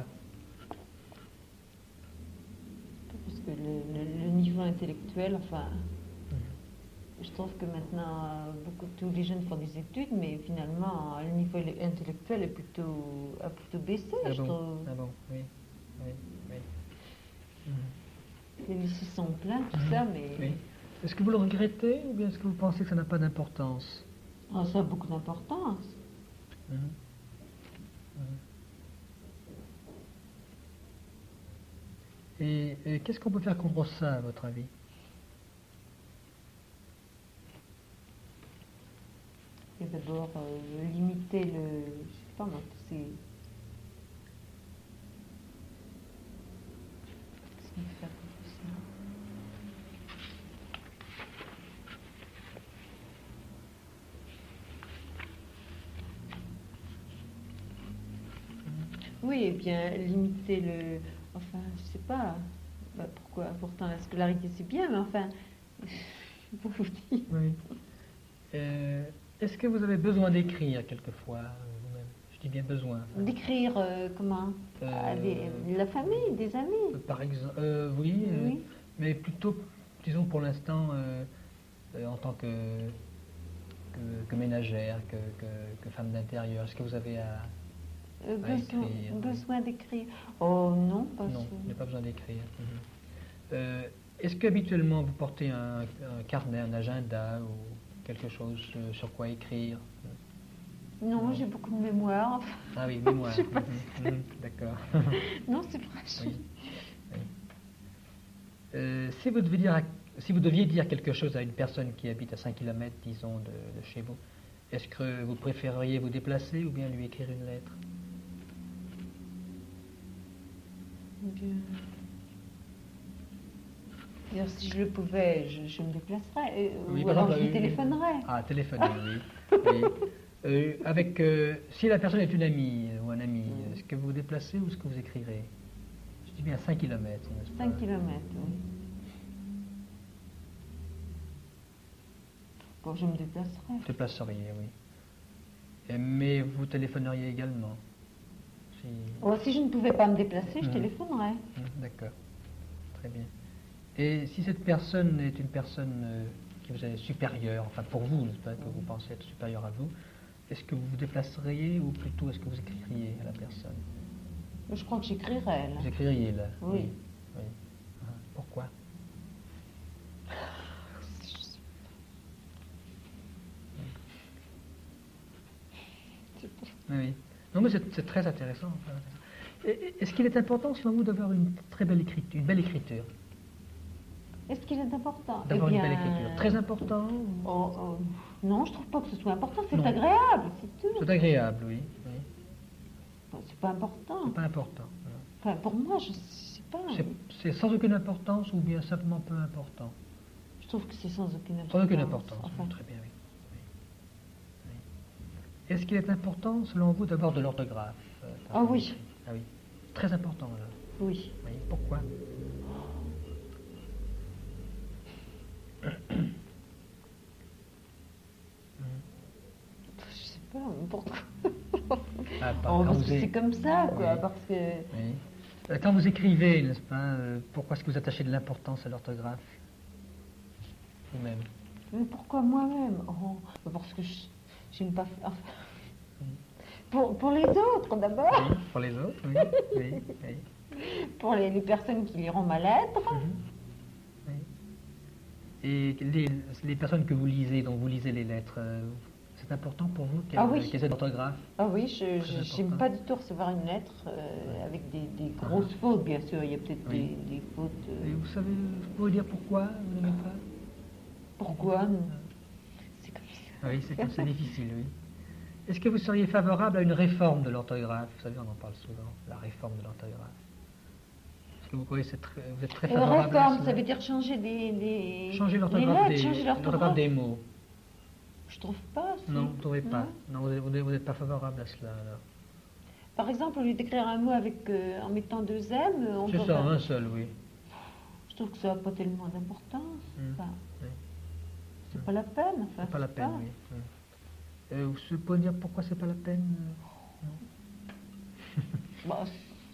Parce que le, le- le niveau intellectuel, enfin, je trouve que maintenant, euh, beaucoup, tous les jeunes font des études, mais finalement, le niveau intellectuel est plutôt, a plutôt baissé, Ah je bon? trouve. Ah bon, oui. Oui, oui. Mhm. Les lycées sont pleins, tout Mhm. ça, mais Oui. Est-ce que vous le regrettez ou bien est-ce que vous pensez que ça n'a pas d'importance? oh, ça a beaucoup d'importance. Mhm. Mhm. Et, et qu'est-ce qu'on peut faire contre ça, à votre avis? Et d'abord, euh, limiter le, je sais pas moi, c'est... Qu'est-ce qu'on peut faire contre ça? Oui, et bien, limiter le... Enfin, je sais pas. Bah, pourquoi? Pourtant, la scolarité, c'est bien, mais enfin... Pour vous dire. Oui. Euh, est-ce que vous avez besoin d'écrire quelquefois, euh, vous-même? Je dis bien besoin. enfin. D'écrire, euh, comment? À Euh, des- la famille, des amis. Euh, Par exemple, euh, oui, euh, Oui. mais plutôt, disons pour l'instant, euh, euh, en tant que, que, que ménagère, que, que, que femme d'intérieur? Est-ce que vous avez à, Euh, à besoin écrire? besoin d'écrire. Oh non, pas Non, sûr. il n'y a pas besoin d'écrire. Mhm. Euh, Est-ce qu'habituellement vous portez un, un carnet, un agenda ou quelque chose euh, sur quoi écrire? Non, Non. j'ai beaucoup de mémoire. Ah oui, mémoire. Je sais pas. Mhm, mhm, d'accord. Non, c'est vrai. Oui, oui. Euh, si vous deviez dire, à- si vous deviez dire quelque chose à une personne qui habite à cinq kilomètres, disons, de, de chez vous, est-ce que vous préféreriez vous déplacer ou bien lui écrire une lettre? Bien. D'ailleurs, si je le pouvais, je, je me déplacerais. euh, Oui, ou par alors exemple, je lui euh, téléphonerais. Ah, téléphoner, oui. Oui. Euh, avec, euh, si la personne est une amie euh, ou un ami, Mm. est-ce que vous vous déplacez ou est-ce que vous écrirez? Je dis bien cinq kilomètres, n'est-ce pas? cinq kilomètres, oui. Bon, je me déplacerais. Vous déplaceriez, oui. Et- mais vous téléphoneriez également. Si... Oh, si je ne pouvais pas me déplacer, je Mm. téléphonerais. Hmm, D'accord, très bien. Et si cette personne est une personne euh, qui vous est supérieure, enfin pour vous, n'est-ce pas, que vous pensez être supérieure à vous, est-ce que vous vous déplaceriez ou plutôt est-ce que vous écririez à la personne? Je crois que j'écrirais, là. Vous écririez là? Oui. oui. Ah, pourquoi? Oui, oui. Non, mais c'est c'est très intéressant. Et- et- Est-ce qu'il est important, selon vous, d'avoir une très belle écriture, une belle écriture? Est-ce qu'il est important? D'avoir Eh une bien, belle écriture. Très important ou- Oh, oh, non, je trouve pas que ce soit important. C'est Non. agréable, c'est tout. C'est agréable, oui. oui. Bon, c'est pas important. C'est pas important. voilà. Enfin, pour moi, je sais pas. C'est c'est sans aucune importance ou bien simplement peu important? Je trouve que c'est sans aucune importance. Sans aucune importance, Enfin, très bien, oui. Oui. Oui. Est-ce qu'il est important, selon vous, d'avoir de l'orthographe euh, quand Ah on oui. écrit? Ah oui. Très important, là. oui. Oui. Pourquoi? Je sais pas, mais pourquoi? Ah, par- Oh, quand parce vous que é- c'est comme ça, quoi. Oui. Parce que. Oui. Euh, Quand vous écrivez, n'est-ce pas, euh, pourquoi est-ce que vous attachez de l'importance à l'orthographe? Vous-même. Mais pourquoi moi-même? Oh, parce que je j'aime pas faire. Pour, pour les autres, d'abord. Oui, pour les autres, oui. oui, oui. Pour les, les personnes qui liront ma lettre. Mhm. Oui. Et les, les personnes que vous lisez, dont vous lisez les lettres, euh, c'est important pour vous qu'elles Ah oui. qu'elles aient d'orthographe? Ah oui, je Très je- j'aime important. pas du tout recevoir une lettre euh, avec des, des grosses fautes, bien sûr. Il y a peut-être Oui. des, des fautes. euh, Et vous savez, vous pouvez dire pourquoi vous n'aimez pas? Pourquoi non C'est comme ça. Oui, c'est c'est difficile, oui. Est-ce que vous seriez favorable à une réforme de l'orthographe? Vous savez, on en parle souvent, la réforme de l'orthographe. Est-ce que vous croyez que c'est très- vous êtes très Une favorable à réforme, cela? ça veut dire changer des. des Changer les l'orthographe lettres, des, changer l'orthographe l'orthographe. des mots. Je trouve pas. si. Non, vous ne trouvez pas. Non. Non, vous n'êtes vous n'êtes- vous n'êtes pas favorable à cela, alors. Par exemple, au lieu d'écrire un mot avec, euh, en mettant deux M, on C'est peut. ça, un seul, oui. Je trouve que ça n'a pas tellement d'importance. Mm. Enfin, Oui. c'est pas la peine. Enfin, C'est pas la je sais peine, oui. Mm. Euh, vous pouvez dire pourquoi c'est pas la peine? euh, non Bah,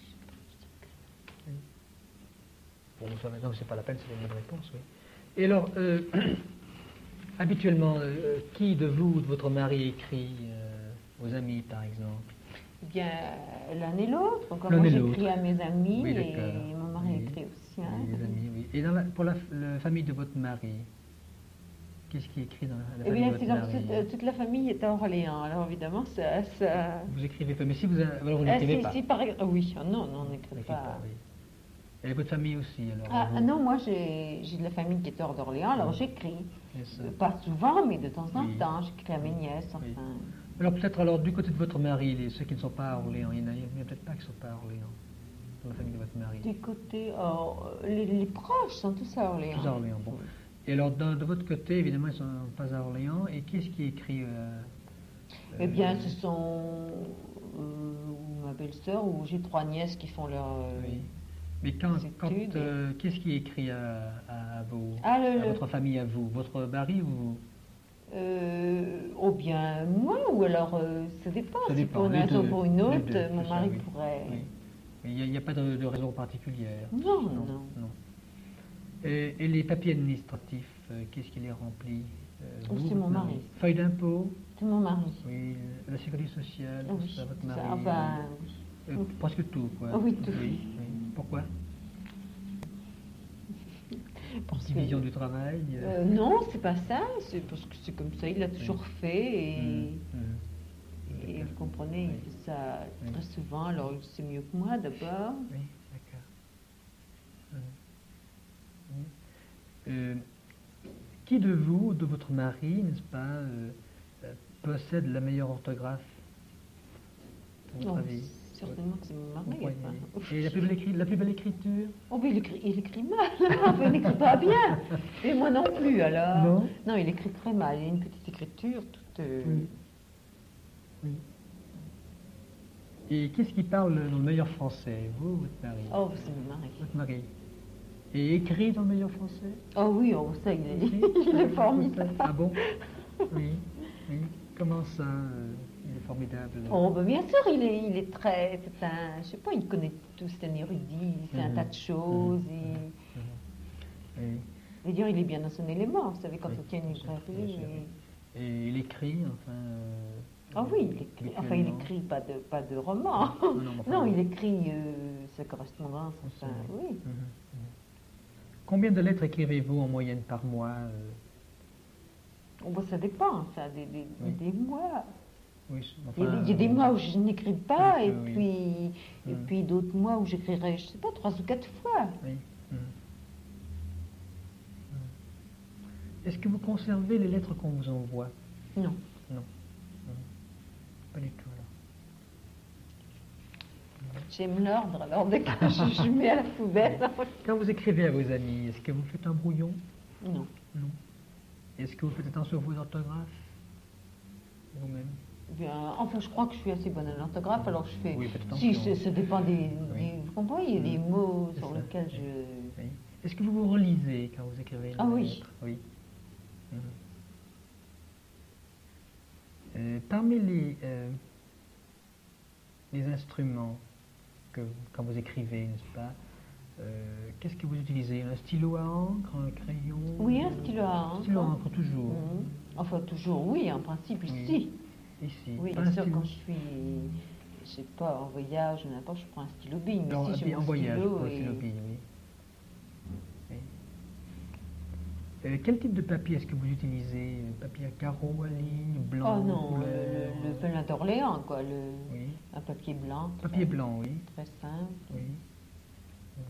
Bon, ça, non, c'est pas la peine, c'est une bonne réponse, oui. Et alors, euh, habituellement, euh, qui de vous ou de votre mari écrit euh, aux amis, par exemple? bien, l'un et l'autre. Comme L'un moi, et j'écris l'autre. à mes amis Oui, et d'accord. mon mari Oui. écrit aussi. hein. Oui, les amis, oui. Et dans la- pour la, la famille de votre mari, qu'est-ce qui est écrit dans la, la Eh famille bien, de c'est votre comme mari? toute, euh, toute la famille est à Orléans. Alors évidemment, ça. ça... Vous écrivez pas, mais si vous, alors vous Ah, n'écrivez si, pas. si, par exemple. Oui, ah, non, non, on Vous n'écrit n'écrivez pas. pas, oui. Et votre famille aussi, alors? Ah, vous- ah, non, moi j'ai j'ai de la famille qui est hors d'Orléans, alors j'écris. c'est ça. Euh, Pas souvent, mais de temps en Oui. temps. J'écris à mes nièces, enfin. Oui. Alors peut-être alors du côté de votre mari, les, ceux qui ne sont pas à Orléans, il y en a, il y en a peut-être pas qui ne sont pas à Orléans, dans la famille de votre mari. Du côté. Oh, les, les proches sont tous à Orléans. Tous à Orléans, bon. Et alors de, de votre côté, évidemment, ils ne sont pas à Orléans. Et qui est-ce qui écrit euh, Eh bien, euh, ce sont euh, ma belle-sœur ou j'ai trois nièces qui font leur. euh, oui. Mais quand, les quand études. euh, qui est-ce qui écrit à, à, à vous, Ah, le- à le- votre famille, à vous, votre mari ou Euh, ou bien moi, ou alors euh, ça dépend. Ça si dépend, pour une les raison ou deux, pour une les autre, deux, mon c'est ça, mari oui. pourrait. Oui. Mais il n'y a, il y a pas de, de raison particulière. Non, non. non. Et, et les papiers administratifs, euh, qui est-ce qui les remplit? Euh, Oh, vous, c'est mon votre mari. Feuille d'impôt? C'est mon mari. Oui. La sécurité sociale, Ah tout oui, ça, votre ça, mari? enfin, Euh, oui. presque tout, quoi. Ah oui, tout. Oui, oui. Pourquoi? Parce que- Division du travail? euh, Euh, non, c'est pas ça, c'est parce que c'est comme ça, il l'a toujours fait et, hum, hum. et vous comprenez, Oui. il fait ça Oui. très souvent, alors il sait mieux que moi d'abord. Oui, d'accord. Hum. Hum. Euh, qui de vous, ou de votre mari, n'est-ce pas, euh, euh, possède la meilleure orthographe? À votre Non, avis? certainement que c'est mon Vous mari. croyez? enfin. Et la plus belle, écri- la plus belle écriture? Oh, mais il écrit, il écrit mal, enfin, il n'écrit pas bien. Et moi non plus, alors. Non. il écrit très mal. Il a une petite écriture toute. euh, Oui. Oui. Et qu'est-ce qui parle dans le meilleur français? Vous ou votre mari? Oh, c'est mon mari. Votre mari. Et écrit dans le meilleur français? Oh oui, oh, ça, il est, Aussi? il est Ah, formidable. Ah bon? Oui. Oui. Comment ça? euh, il est formidable. Oh, ben bien sûr, il est, il est très. C'est un. Je sais pas, il connaît tout, c'est un érudit, il fait un Mhm. tas de choses. Mhm. Et, Mhm. Oui. et dire, il est bien dans son élément. Vous savez, quand Oui, on tient une bien sûr, librairie. bien sûr, et- Et il écrit, enfin. euh, Ah oui, il écrit. Enfin, il habituellement. écrit pas de, pas de roman. Non, non, enfin, Non, oui. il écrit euh, sa correspondance. Enfin, oui. Mhm, mhm. Combien de lettres écrivez-vous en moyenne par mois? euh Oh, ben, ça dépend, ça, des, des, Oui. des mois. Oui, Il y, a, enfin, des- il y a des euh, mois où je n'écris pas, oui, et oui. puis, et Mm. puis d'autres mois où j'écrirai, je sais pas, trois ou quatre fois. Oui. Mhm. Mhm. Est-ce que vous conservez les lettres qu'on vous envoie? Non. Non. Mhm. Pas du tout, alors. J'aime l'ordre, alors dès que je, je mets à la poubelle. Quand vous écrivez à vos amis, est-ce que vous faites un brouillon? Non. Non. Est-ce que vous faites attention à vos orthographes? Vous-même? Bien, enfin, je crois que je suis assez bonne à l'orthographe, alors je fais. Oui, faites si, attention. ça ça dépend des, Oui. des- Vous comprenez, il y a des Mm. mots C'est sur ça. lesquels Oui. je. Oui. Est-ce que vous vous relisez quand vous écrivez une Ah oui. lettre? Oui. Mhm. Euh, parmi les, euh, les instruments que quand vous écrivez, n'est-ce pas, euh, qu'est-ce que vous utilisez? Un stylo à encre, un crayon? Oui, un euh, stylo à encre. Stylo à encre toujours. Mhm. Enfin, toujours, oui, en principe, Oui. ici. Ici. Oui, Pas bien un sûr, stylo. quand je suis, je sais pas, en voyage, n'importe, je prends un stylo bille. Mais Alors, si j'ai en mon voyage, stylo pour le et- stylo bille, oui. Oui. Euh, quel type de papier est-ce que vous utilisez? Papier à carreaux, à ligne, blanc, Oh non, le, couleur? le, le pelin d'Orléans, quoi, le, Oui. un papier blanc. Papier très- blanc, oui. Très simple. Oui. Oui.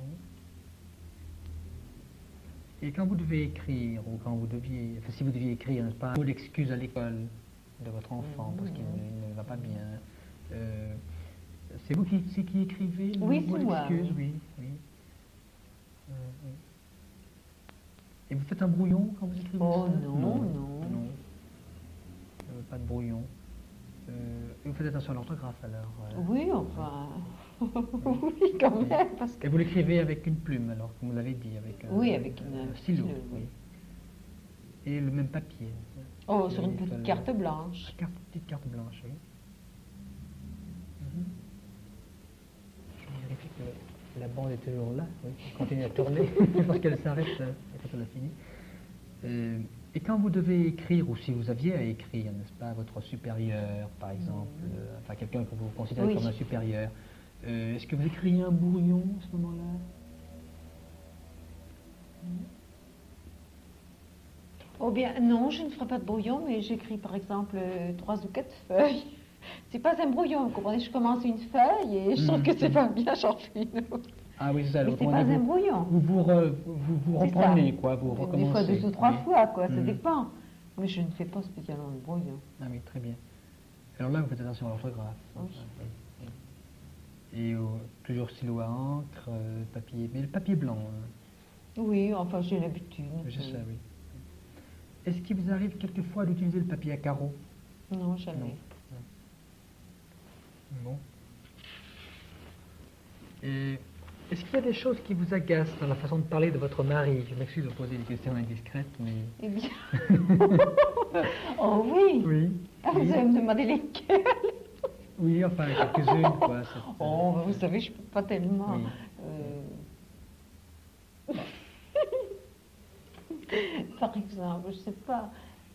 Et quand vous devez écrire, ou quand vous deviez, enfin si vous deviez écrire, n'est-ce pas, un mot d'excuse à l'école de votre enfant parce qu'il ne, il ne va pas bien, euh, c'est vous qui, c'est qui écrivez le Oui, mot c'est moi, d'excuse? oui. Oui, oui. Euh, oui. Et vous faites un brouillon quand vous écrivez Oh ça? non, non. non. Euh, pas de brouillon. Euh, et vous faites attention à l'orthographe alors? euh. Oui, enfin. oui, quand Oui. même, parce que. Et vous l'écrivez avec une plume, alors, comme vous l'avez dit, avec un, Oui, avec une- un un stylo. stylo, Oui. oui. Et le même papier. Oh, sur une Oui, petite ça, carte la blanche. carte, petite carte blanche, oui. Mhm. Je vérifie que la bande est toujours là. Oui. On continue à tourner parce qu'elle s'arrête euh, quand elle a fini. Euh, et quand vous devez écrire, ou si vous aviez à écrire, n'est-ce pas, à votre supérieur, par exemple, euh, enfin quelqu'un que vous considérez Oui. comme un supérieur, euh, est-ce que vous écrivez un brouillon à ce moment-là? Oh bien, non, je ne ferai pas de brouillon, mais j'écris par exemple euh, trois ou quatre feuilles. C'est pas un brouillon, vous comprenez? Je commence une feuille et je trouve Mhm. que c'est pas bien, j'en fais une autre. Ah oui, c'est ça. Mais c'est autrement pas dit, un vous, brouillon. vous, vous, re- vous, vous C'est reprenez, ça. quoi, vous recommencez. Des fois deux ou trois Oui. fois, quoi, ça Mhm. dépend. Mais je ne fais pas spécialement de brouillon. Ah oui, très bien. Alors là, vous faites attention à l'orthographe. Oui. Oui, oui. Et au- toujours stylo à encre, euh, papier, mais le papier blanc, hein. Oui, enfin j'ai l'habitude. C'est puis- ça, oui. Est-ce qu'il vous arrive quelquefois d'utiliser le papier à carreaux? Non, jamais. Non. Bon. Et est-ce qu'il y a des choses qui vous agacent dans la façon de parler de votre mari? Je m'excuse de poser des questions indiscrètes, mais... Eh bien. Oh oui. Oui. Ah, vous oui. allez me demander lesquelles? Oui, enfin, quelques-unes, quoi. c'est- Oh, ben, vous savez, je peux pas tellement. Oui. euh, Par exemple, je sais pas.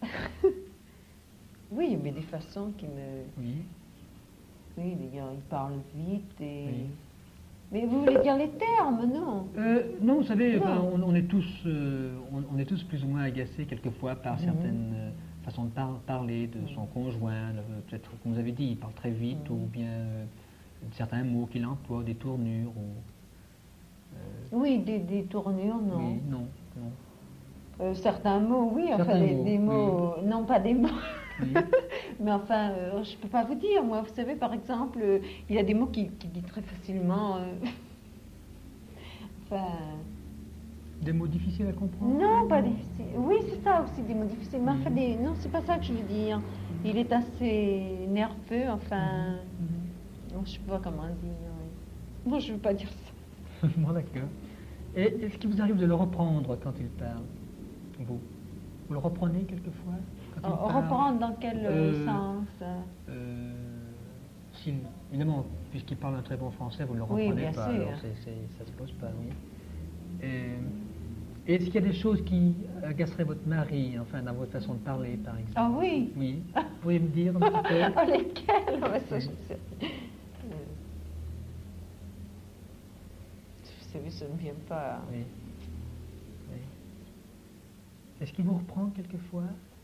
Oui, mais des façons qui me... Oui. Oui, d'ailleurs, ils parlent vite et... Oui. Mais vous voulez dire les termes, non? Euh, non, vous savez, Non. enfin, on, on est tous, euh, on, on est tous plus ou moins agacés quelquefois par Mhm. certaines euh, façons de par- parler de son conjoint. euh, Peut-être, comme vous avez dit, il parle très vite, Mhm. ou bien euh, certains mots qu'il emploie, des tournures. Ou, euh, Oui, des, des tournures, non. Oui, non, non. Euh, certains mots, oui, enfin, Certains des, mots, des mots, non pas des mots, Oui. mais enfin, euh, je peux pas vous dire, moi, vous savez, par exemple, euh, il y a des mots qui, qui dit très facilement, euh, enfin, Des mots difficiles à comprendre. non, pas difficile, oui, c'est ça aussi, des mots difficiles, mais enfin, Mhm. des, non, c'est pas ça que je veux dire, il est assez nerveux, enfin, Mhm. non, je sais pas comment dire, oui. Non, je veux pas dire ça. Bon, d'accord. Et est-ce qu'il vous arrive de le reprendre quand il parle, vous Vous le reprenez quelquefois quand il Euh, parle Reprendre dans quel euh, Euh, sens? Euh, s'il- évidemment, puisqu'il parle un très bon français, vous ne le Oui, reprenez bien pas, sûr. alors c'est- c'est- ça ne se pose pas, oui. Et, est-ce qu'il y a des choses qui agaceraient votre mari, enfin, dans votre façon de parler, par exemple? Ah oui. Oui. Vous pouvez me dire un petit peu? Ah, lesquels? Ouais, ça, je Oui. sais. Euh, Vous savez, ça ne vient pas. Oui. Oui. Est-ce qu'il vous reprend quelquefois?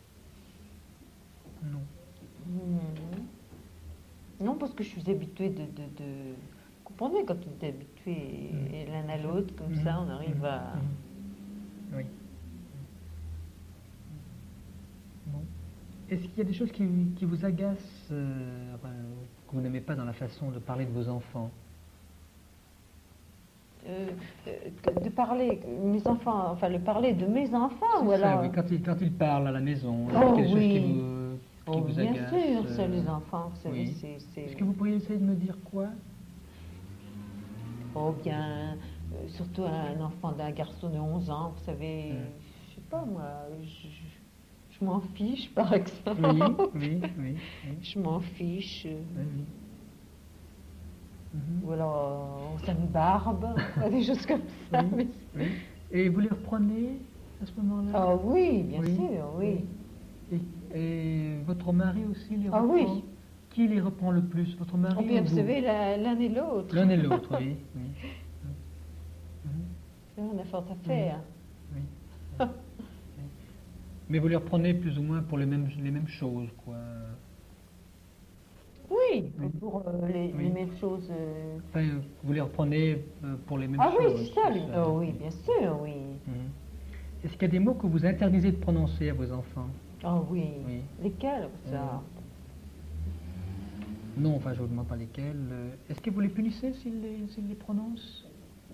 Non. Mhm. Non, parce que je suis habituée de, de, de... Vous comprenez, quand on est habitué Mhm. l'un à l'autre, comme Mhm. ça, on arrive Mhm. à... Mhm. Oui. Bon. Est-ce qu'il y a des choses qui, qui vous agacent, euh, enfin, que vous n'aimez pas dans la façon de parler de vos enfants? euh, euh, de parler, mes enfants, enfin, le parler de mes enfants, C'est ou ça, alors... oui, quand ils, quand ils parlent à la maison, est-ce Oh qu'il y a des choses qui oui. vous, qui Oh, vous bien agacent? sûr, ça, euh, les enfants, vous savez, oui. c'est... c'est- Est-ce que vous pourriez essayer de me dire quoi? Oh bien, euh, surtout un enfant d'un garçon de onze ans, vous savez, Mm. je sais pas moi, je, je- je m'en fiche par exemple. Oui, oui, oui. oui, Je m'en fiche. euh, oui, oui. Mhm. Ou alors euh, ça me barbe, enfin, des choses comme ça. Oui, mais- oui. Et vous les reprenez à ce moment-là? Ah oui, bien Oui, sûr, oui. Et, et votre mari aussi les Ah reprend? oui. Qui les reprend le plus, votre mari Oh, bien, ou vous vous? savez, la- l'un et l'autre. L'un et l'autre, oui. oui. Mhm. On a fort à faire. Oui. Oui. Mais vous les reprenez plus ou moins pour les mêmes, les mêmes choses, quoi. Oui, Oui. pour euh, les, Oui. les mêmes choses. euh. Enfin, vous les reprenez euh, pour les mêmes Ah oui, choses. c'est ça. c'est les- Oh, oui, bien sûr, oui. Mhm. Est-ce qu'il y a des mots que vous interdisez de prononcer à vos enfants? Ah oui. Oui. Lesquels, ça? Non, enfin, je ne vous demande pas lesquels. Euh, Est-ce que vous les punissez s'ils les, s'ils les prononcent?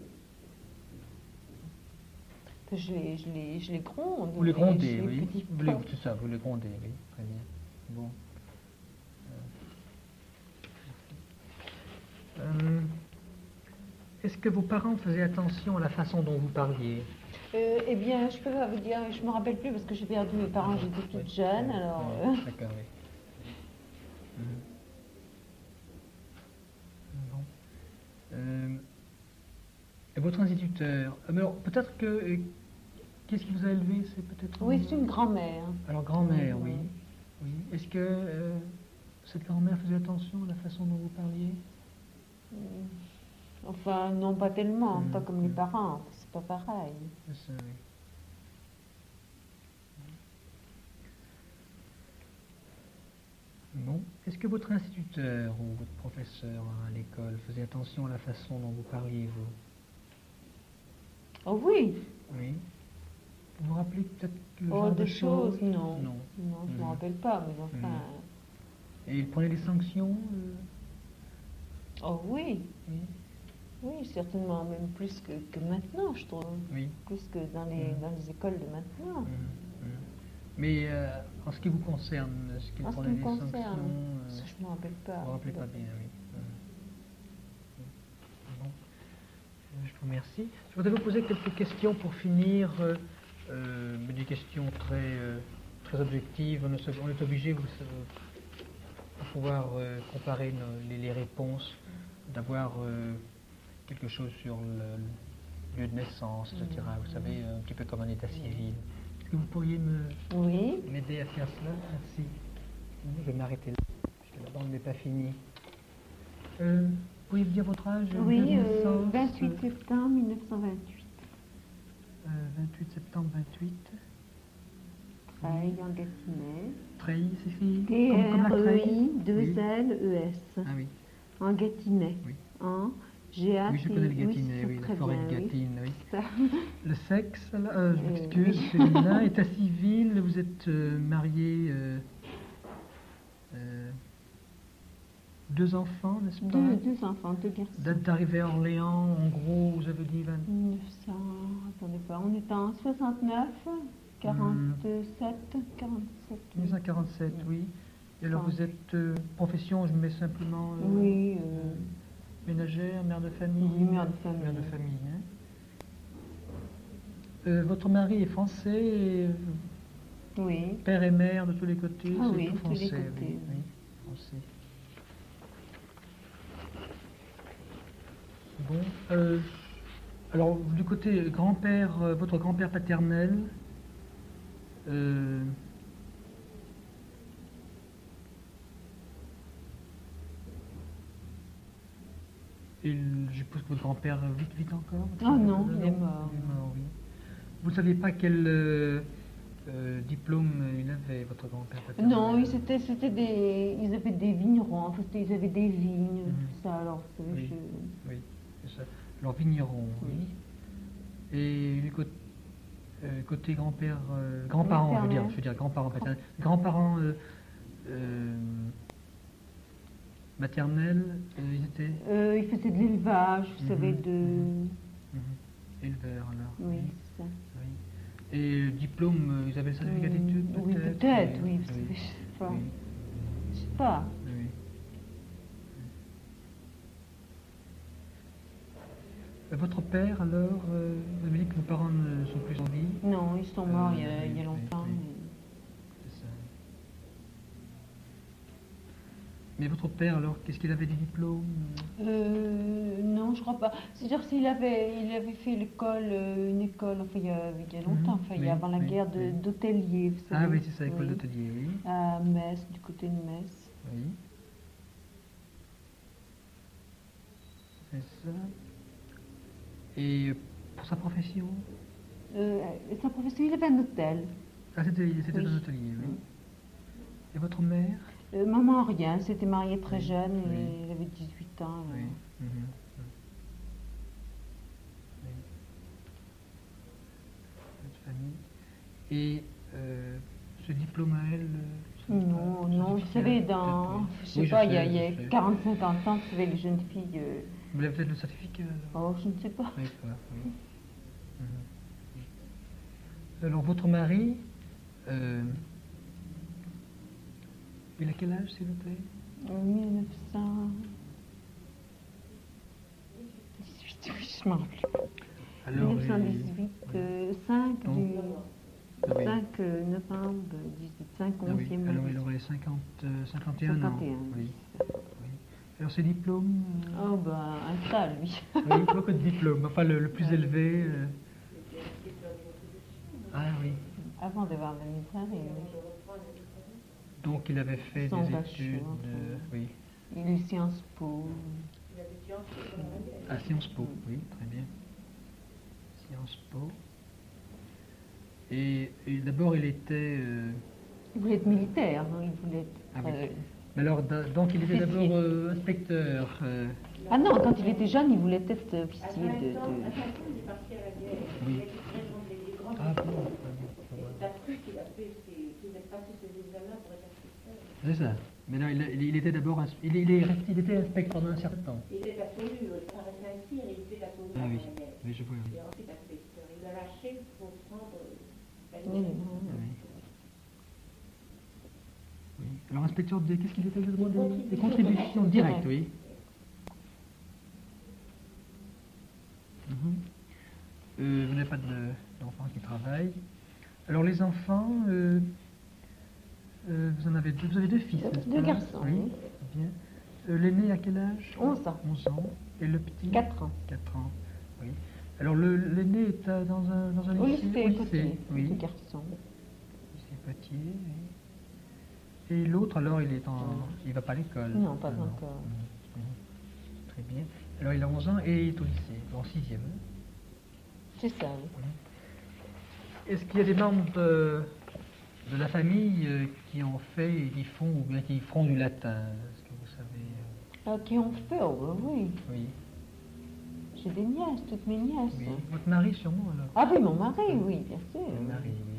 Je les, je les, je les gronde. Vous les mais grondez, je les oui. punis Vous les- pas. C'est ça, vous les grondez, oui. Très bien. Bon. Euh, Est-ce que vos parents faisaient attention à la façon dont vous parliez? Euh, eh bien, je peux pas vous dire, je me rappelle plus parce que j'ai perdu mes parents, j'étais toute Oui, jeune, oui, alors... oui, euh, D'accord, oui. Mhm. Bon. Euh, et votre instituteur, euh, mais alors peut-être que... euh, Qu'est-ce qui vous a élevé? C'est peut-être... Oui, c'est une grand-mère. Alors grand-mère, Oui, oui. oui. oui. Est-ce que euh, cette grand-mère faisait attention à la façon dont vous parliez? Enfin, non, pas tellement, Mm, pas comme les mm. parents, c'est pas pareil. C'est ça, oui. Bon. Est-ce que votre instituteur ou votre professeur à l'école faisait attention à la façon dont vous parliez, vous? Oh oui, Oui. Vous vous rappelez peut-être que oh, genre de de choses, non. Non. Non, je ne Mm. me rappelle pas, mais enfin... Et il prenait des sanctions euh, Oh oui, Oui. oui, certainement, même plus que, que maintenant, je trouve. Oui. Plus que dans les, Mm. dans les écoles de maintenant. Mm, mm. Mais euh, en ce qui vous concerne, est-ce qu'il En ce qui prenait me des concerne, sanctions euh, ça, je ne me rappelle pas. Vous ne vous rappelez pas bien, oui. Bon. Je vous remercie. Je voudrais vous poser quelques questions pour finir, euh, euh, mais des questions très, euh, très objectives. On, est- on est obligé, vous savez, pour pouvoir euh, comparer nos- les, les réponses, d'avoir euh, quelque chose sur le, le lieu de naissance, et cetera. Vous savez, un petit peu comme un état civil. Est-ce que vous pourriez me Oui. m'aider à faire cela? Merci. Je vais m'arrêter là, parce que la bande n'est pas finie. Euh, pourriez me dire votre âge? Oui, date de euh, naissance? vingt-huit septembre mille neuf cent vingt-huit. Euh, vingt-huit septembre vingt-huit. Treil en Gâtinais. Treillis, c'est écrit T comme, comme la R E Treille? I deux Oui. L E S. Ah oui, En Gâtinais. oui. En G A T. Oui, je connais le Gâtinais, oui, c'est la très forêt bien, de oui. Gâtine, oui. Ça. Le sexe, là, euh, je Euh, m'excuse, oui. féminin, état civil, vous êtes euh, marié, euh, euh, deux enfants, n'est-ce pas? Deux, deux enfants, deux garçons. Date d'arrivée à Orléans, en gros, vous avez dit vingt... mille neuf cents, attendez pas, on est en soixante-neuf, quarante-sept, quarante-sept. oui. mille neuf cent quarante-sept, oui. Et alors vous êtes euh, profession, je mets simplement euh, Oui, euh, ménagère, mère de famille. Oui, mère de famille. Mère de famille, hein. Euh, votre mari est français, et, euh, oui. père et mère de tous les côtés, Ah c'est oui, tout de tous les français, côtés, oui, oui. oui, français. Bon, euh, alors du côté grand-père, euh, votre grand-père paternel, euh, il, je suppose que votre grand-père vit, vit encore? Ah non, Euh, il est mort. Il est mort, oui. Vous ne saviez pas quel euh, euh, diplôme il avait, votre grand-père paternel? Non, ils, c'était, c'était des, ils avaient des vignerons, en fait, ils avaient des vignes, Mhm. tout ça, alors, vous savez, Oui. je... Oui, c'est ça. Alors vigneron, oui. Oui. Et du côté, euh, côté grand-père, euh, grands-parents, je veux dire, Maternel. je veux dire grands-parents paternels, grands-parents euh, euh, maternels, euh, ils étaient Euh, ils faisaient de l'élevage, vous Mhm, savez, de... mhm. mhm, éleveurs alors. Oui, c'est ça. Oui. Et euh, diplôme, euh, ils avaient le certificat Hum, d'études oui, peut-être? peut-être, oui, vous savez, je sais pas. Oui, Je sais pas. oui. Euh, Votre père alors, euh, vous avez dit que vos parents ne sont plus en vie? Non, ils sont morts il y a, Euh, il y a oui, longtemps. oui, oui. mais- C'est ça. Mais votre père, alors, qu'est-ce qu'il avait des diplômes? Euh, non, je crois pas. C'est-à-dire s'il avait, il avait fait l'école, euh, une école, enfin il y a, il y a longtemps, Mhm, enfin il y oui, a avant la oui, guerre de- oui. d'hôtelier, vous savez. Ah oui, c'est ça, école Oui. d'hôtelier, oui. À Metz, du côté de Metz. Oui. C'est ça. Et pour sa profession? Euh, sa profession, il avait un hôtel. Ah, c'était c'était Oui. un hôtelier, oui. Et votre mère? Euh, maman, rien, elle s'était mariée très Oui, jeune, oui. et elle avait dix-huit ans. Oui. alors. Mhm, mhm. Oui. Votre famille. Et euh, ce diplôme à elle? euh, ce Non, diplôme, non, vous certificat, savez, peut-être, dans, oui. je sais Oui, je pas, il y a, sais, il y a je sais. quarante cinquante ans, vous savez, les jeunes filles, euh, Vous avez peut-être le certificat alors? oh, je ne sais pas. Oui, pas, oui. Mhm. Alors, votre mari, euh, il a quel âge, s'il vous plaît? En mille neuf cent dix-huit, oui, je m'en rappelle. Alors, mille neuf cent dix-huit, euh, cinq Donc, du Ah oui. cinq novembre dix-huit, cinq Ah oui. onzième. Alors, il aurait cinquante, euh, cinquante et un ans. cinquante et un, Oui. c'est ça. Oui. Alors, ses diplômes euh, Oh, ben, un tas, lui. Oui, beaucoup de diplômes. Enfin, le, le plus Ouais. élevé. euh, Ah oui. Avant d'avoir la librairie, oui. Donc, il avait fait Son des bachelor, études. euh, enfin. oui. Il a eu Sciences Po. À Sciences Po, oui, très bien. Sciences Po. Et, et d'abord, il était. euh, Il voulait être militaire, non? Il voulait être. Ah oui. euh, Mais alors, da- donc, il était Officier. d'abord euh, inspecteur. euh, Ah non, quand il était jeune, il voulait être officier de. de- Oui. Ah bon, c'est ça. Mais là, il, a- il était d'abord. ins- Il, il, est resté- il était inspecteur pendant un certain temps. Il était absolu, il paraissait ainsi, et il était absolu. Ah oui, oui, je vois. Oui. Et ensuite inspecteur. Il l'a lâché pour prendre la Oui, ligne. Oui. Oui. Alors, inspecteur des. Qu'est-ce qu'il était exactement des, des contributions directes, oui. Mhm. Euh, vous n'avez pas de- d'enfants qui travaillent. Alors, les enfants, euh, euh, vous en avez deux, vous avez deux fils, n'est-ce Deux pas? garçons, Oui, oui. bien. Euh, L'aîné à quel âge? onze ans. onze ans. Et le petit? Quatre ans. quatre ans, oui. Alors le l'aîné est à- dans un, dans un Au lycée, lycée, au Potier, oui. le garçon. Lycée Potier, oui. Et l'autre, alors, il est en, il va pas à l'école. Non, pas Ah, encore. Mhm, mhm. Très bien. Alors il a onze ans et il est au lycée, en sixième. C'est ça, oui. Est-ce qu'il y a des membres de, de la famille euh, qui ont fait et qui font, ou bien qui feront du latin? Est-ce que vous savez? euh, Ah, qui ont fait, oh, bah oui. Oui. J'ai des nièces, toutes mes nièces. Oui. Votre mari, sûrement, alors? Ah oui, mon mari, oui, bien sûr. Votre mari, oui.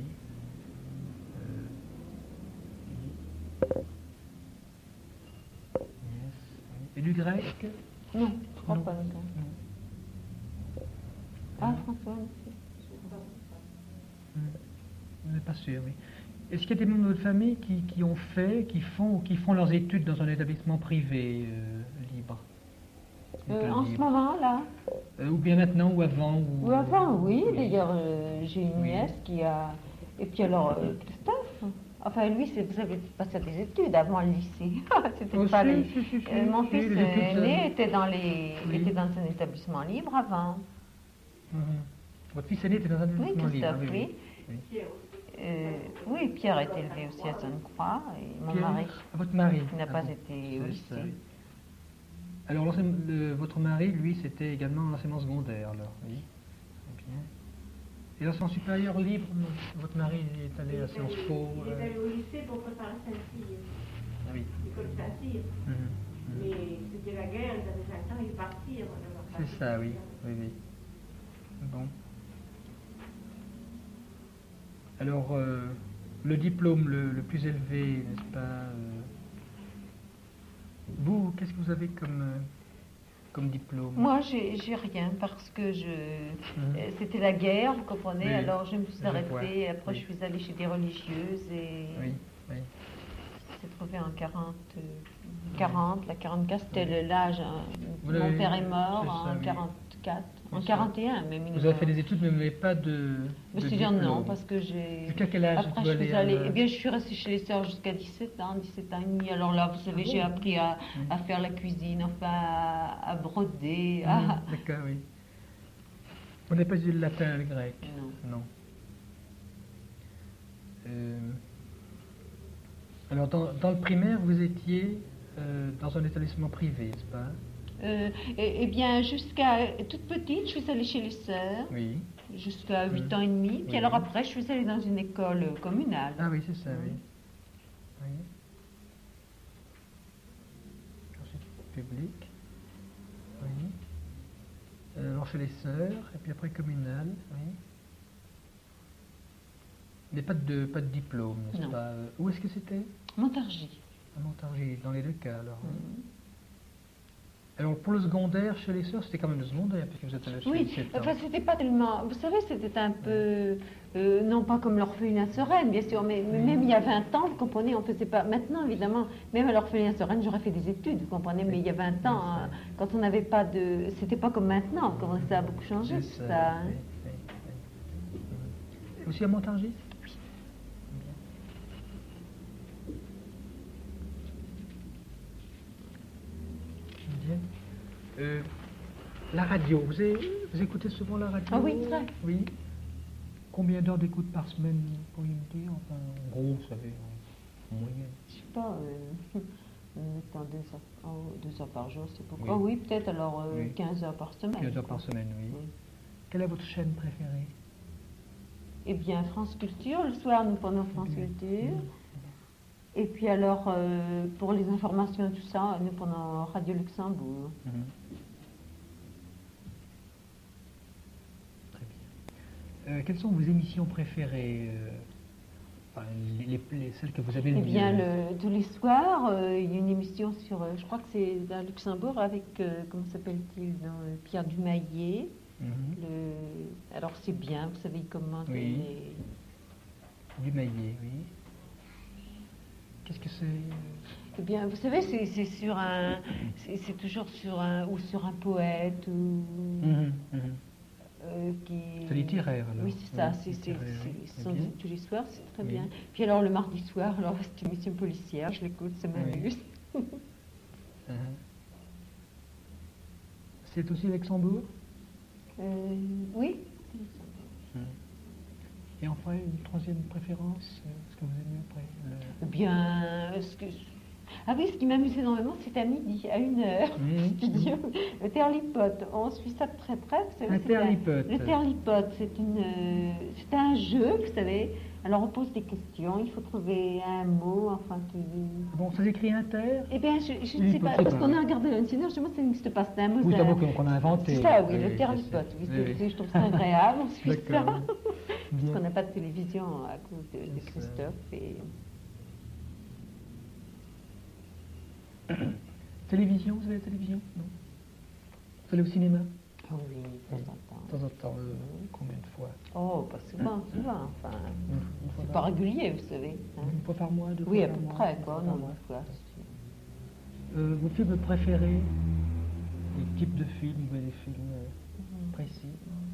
Euh, yes, oui. Et du grec? Non, je crois Non. pas encore. Non. Ah, François, aussi. Hmm. Vous n'êtes pas sûr, oui. Est-ce qu'il y a des membres de votre famille qui, qui ont fait, qui font ou qui font leurs études dans un établissement privé euh, libre? Euh, École en ce libre. moment, là. Euh, ou bien maintenant ou avant ou, Ou avant, oui. Oui. D'ailleurs, euh, j'ai une Oui. nièce qui a... Et puis alors, euh, Christophe. Enfin, lui, c'est- vous avez passé à des études avant le lycée. C'était Oh, pas si, les... si, si, si, Euh, mon si, fils les études, aîné euh, était dans, les... oui. était dans un établissement libre avant. Mhm. Votre fils aîné était dans un Oui, établissement libre. Christophe, oui. oui. Euh, oui, Pierre a été élevé aussi à Sainte-Croix. Et mon Pierre, mari ah, votre mari n'a Ah pas bon. été au C'est lycée. ça, oui. Alors, l'enseignement- le- votre mari, lui, c'était également l'enseignement secondaire, alors, oui. Très bien. Et l'enseignement supérieur libre, non. Votre mari est allé à Sciences Po. Il est euh, allé au lycée pour préparer Saint-Cyr, Ah oui. l'école Saint-Cyr. Mhm, mhm. Mais c'était la guerre, il avait vingt ans, il est parti avant d'avoir C'est passé. ça, oui. Oui, oui. Bon. Alors, euh, le diplôme le, le plus élevé, n'est-ce pas euh, Vous, qu'est-ce que vous avez comme, euh, comme diplôme? Moi, j'ai j'ai rien parce que je Mhm. euh, c'était la guerre, vous comprenez. Oui, Alors je me suis je arrêtée. vois. Après, Oui. je suis allée chez des religieuses et Oui, oui. c'est trouvé en quarante, euh, quarante, la quarante-quatre, c'était le- l'âge. hein. Vous Mon l'avez- père est mort c'est ça, en oui. quarante-quatre, en C'est ça. quarante et un même. il Vous est avez fait mort. des études, mais vous n'avez pas de. Je me de suis dit non diplôme. parce que j'ai. Jusqu'à quel âge Après, vous je allez suis à allée. la- Eh bien, je suis restée chez les sœurs jusqu'à dix-sept ans, dix-sept ans et demi. Alors là, vous savez, j'ai appris à, Oui. à faire la cuisine, enfin, à, à broder. Mhm, à- D'accord, oui. Vous n'avez pas eu le latin et le grec? Non. Non. Euh, Alors, dans, dans le primaire, vous étiez euh, dans un établissement privé, n'est-ce pas? Euh, eh, eh bien, jusqu'à toute petite, je suis allée chez les sœurs, Oui. jusqu'à huit Mhm. ans et demi. Puis Oui. alors après, je suis allée dans une école euh, communale. Ah oui, c'est ça, oui. Mhm. Oui. Ensuite, public. Oui. Euh, Alors, chez les sœurs, et puis après communal, oui. Mais pas de, pas de diplôme, n'est-ce Non. pas? Euh, Où est-ce que c'était? Montargis. À Montargis, dans les deux cas, alors. oui. Mhm. Alors, pour le secondaire, chez les sœurs, c'était quand même le secondaire, puisque vous êtes allé chez Oui, dix-sept ans. enfin, c'était pas tellement. Vous savez, c'était un peu. euh, non pas comme l'orphelinat sereine, bien sûr, mais, mais même il y a vingt ans, vous comprenez, on faisait pas. Maintenant, évidemment, même à l'orphelinat sereine, j'aurais fait des études, vous comprenez, mais il y a vingt ans, Oui, hein, quand on n'avait pas de. C'était pas comme maintenant, vous comprenez, ça a beaucoup changé, C'est tout ça, ça. hein. oui, oui, oui. Et aussi à Montargis? Oui. Bien. Bien. Euh, la radio, vous, avez- vous écoutez souvent la radio? Ah oui, très. Oui. Combien d'heures d'écoute par semaine, pourriez-vous me dire? Enfin, en gros, vous savez, en moyenne. Je sais pas, euh, en mettant deux heures, oh, deux heures par jour, c'est beaucoup. Oui. Ah oui, peut-être alors euh, Oui. quinze heures par semaine. quinze heures par quoi. semaine, oui. Oui. Quelle est votre chaîne préférée? Eh bien, France Culture, le soir, nous prenons France Bien. Culture. Et puis alors, euh, pour les informations et tout ça, nous prenons Radio Luxembourg. Mhm. Très bien. Euh, quelles sont vos émissions préférées? euh, enfin, les, les- les- celles que vous avez le Eh bien, mieux? le, tous les soirs, euh, il y a une émission sur, euh, je crois que c'est à Luxembourg, avec, euh, comment s'appelle-t-il, dans, euh, Pierre Dumaillet. Mhm. Le, alors c'est bien, vous savez, il commente Oui. les... Du maillet, oui. Qu'est-ce que c'est? Eh bien, vous savez, c'est c'est sur un, c'est c'est toujours sur un, ou sur un poète, ou Mhm, mhm. euh, qui. C'est littéraire, alors. Oui, c'est ça. Oui, c'est c'est littéraire, oui. c'est- C'est ce sont bien. tous les soirs, c'est très Oui. bien. Puis alors le mardi soir, alors c'est une émission policière, je l'écoute, ça Oui. m'amuse. Mhm. C'est aussi Luxembourg? Euh, oui. Et enfin, une troisième préférence, euh, ce que vous aimez après le... Eh bien, ce que... Ah oui, ce qui m'amuse énormément, c'est à midi, à une heure, Mmh, studio, le Terlipote. On suit ça de très près. Vous savez, Un c'est Terlipote. Le Terlipote, c'est une, euh, c'est un jeu, vous savez. Alors on pose des questions, il faut trouver un mot, enfin qui... Bon, ça s'écrit inter. Eh bien, je, je ne Oui, sais pas, c'est parce pas. qu'on a regardé le dictionnaire, justement, ça n'existe pas, c'est un mot. Oui, c'est ça- un mot qu'on qu'on a inventé. C'est ça, oui, le je Terlipote. sais. Oui, Oui, c'est- oui. c'est- je trouve ça agréable, on suit ça. D'accord. Parce Bien. qu'on n'a pas de télévision à cause de, de C'est ça. Christophe. Et... Télévision, vous avez la télévision? Non. Vous allez au cinéma? Ah oui, de temps en temps. De temps en temps, euh, combien de fois? Oh, pas souvent, souvent, enfin. Une, une fois C'est par pas régulier, vous savez. hein. Une fois par mois, deux Oui, fois à par peu mois, près, une quoi. fois Non, par mois. une fois. Euh, vos films préférés? Les types de films, ou des films euh, Mhm. précis?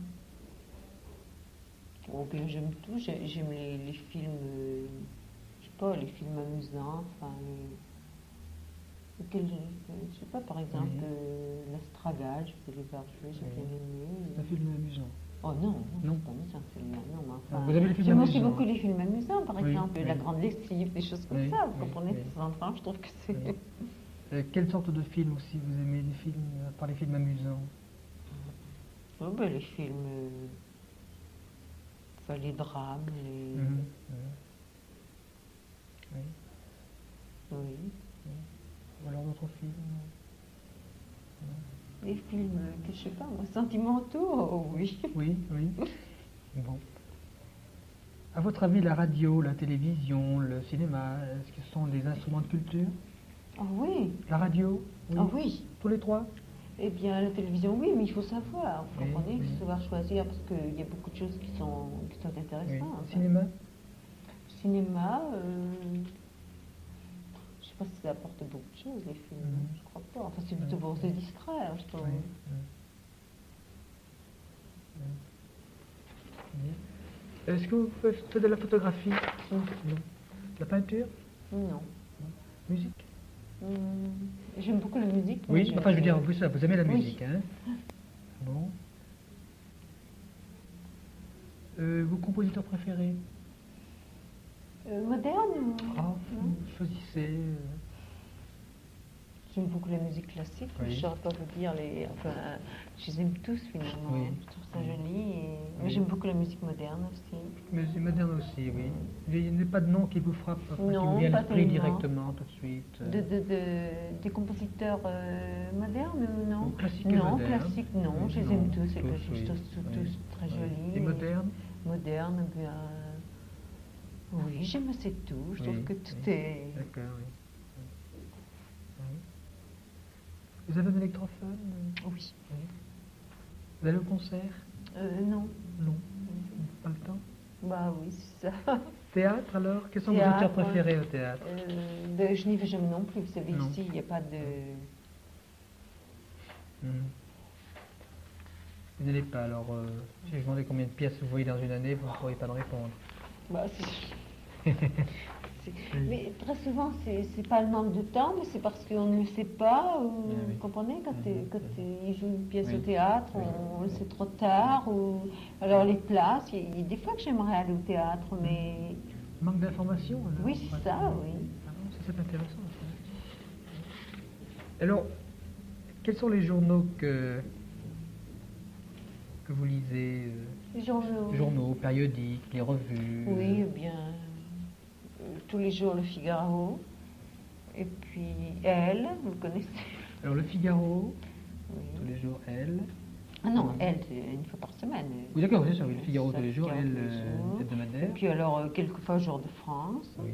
Oh, bien, j'aime tout. J'ai- J'aime les, les films, euh, je sais pas, les films amusants, enfin, les... lesquels je- je sais pas, par exemple, Oui. euh, L'Astragale, je peux les voir jouer, j'ai Oui. bien aimé. C'est un film amusant. Oh non, Non. c'est pas amusant, celui-là, non, mais Ah, enfin... vous avez les films J'aime aussi amusants. beaucoup les films amusants, par Oui, exemple, oui. La Grande Lessive, des choses comme Oui, ça, vous oui, comprenez, oui. de temps en temps, je trouve que c'est... Oui. Euh, quelle sorte de films aussi vous aimez? Les films, euh, par les films amusants? Oh, ben, les films, euh, enfin, les drames, les... Mhm, mhm. Oui. Oui. Ou alors d'autres films? Les films, euh, que je sais pas, moi, sentimentaux, oh, oui. Oui, oui. Bon. À votre avis, la radio, la télévision, le cinéma, est-ce que ce sont des instruments de culture? Ah oui, La radio? Oui. ah oui. Tous les trois? Eh bien, la télévision, oui, mais il faut savoir, vous Oui, comprenez, il oui. faut savoir choisir, parce qu'il y a beaucoup de choses qui sont, qui sont Oui. intéressantes. hein. Cinéma? Cinéma, euh, je sais pas si ça apporte beaucoup de choses, les films, Mhm. je crois pas. Enfin, c'est plutôt pour se distraire, hein, je trouve. Oui. oui. Oui. Bien. Est-ce que vous faites de la photographie? Non. Non. La peinture? Non. Musique? Hum, J'aime beaucoup la musique. mais Oui, enfin je veux dire, vous, ça, vous aimez la Oui. musique, hein? Bon. Euh, vos compositeurs préférés? Euh, moderne ou- Ah, non vous choisissez. euh, J'aime beaucoup la musique classique, Oui. je ne saurais pas vous dire, les, enfin, je les aime tous finalement, Oui. je trouve ça joli, et... mais Oui. j'aime beaucoup la musique moderne aussi. Mais c'est moderne aussi, oui. Il n'y a pas de nom qui vous frappe, enfin, qui Non, vous vient à pas l'esprit tellement. directement tout de suite. euh. De, de, de- des compositeurs euh, modernes, non? Ou classiques et Non, modernes. classiques, non, Oui, je les non, aime tous, les tous, classiques, oui. je trouve tous, Oui. tous très Oui. jolis. Et modernes? Modernes, bien... Oui, j'aime assez tout, je Oui, trouve que tout oui. est... D'accord, oui. Oui. Vous avez un électrophone? Oui. Oui. Vous allez au concert? Euh, non, Non. Pas le temps? bah oui, c'est ça. Théâtre alors? Quels sont vos Théâtre, auteurs préférés au théâtre? Euh, de, je n'y vais jamais non plus, vous savez, Non. ici, il n'y a pas de... Mhm. Vous n'allez pas, alors euh, si je vous demandais combien de pièces vous voyez dans une année, vous ne pourriez pas me répondre. Bah, c'est- c'est- mais très souvent, c'est c'est pas le manque de temps, mais c'est parce qu'on ne le sait pas, ou, Ah oui. vous comprenez, quand, Mhm. t'es- quand t'es- ils jouent une pièce Oui. au théâtre, Oui. on, le sait trop tard, ou alors les places, il y, a- il y a des fois que j'aimerais aller au théâtre, mais... Manque d'informations alors? Oui, c'est ça, oui. Ah non, ça c'est intéressant. Ça. Alors, quels sont les journaux que, que vous lisez euh, Les journaux. Journaux, périodiques, les revues? Oui, euh, eh bien, euh, tous les jours le Figaro, et puis Elle, vous le connaissez? Alors, le Figaro, Oui. tous les jours, Elle. Ah non, Oui. Elle, c'est une fois par semaine. Oui, d'accord, c'est sûr, oui, le Figaro Ça, tous les jours, Figaro Elle, tous les euh, jours. Et hebdomadaire. puis alors, euh, quelquefois, Jour de France. Oui.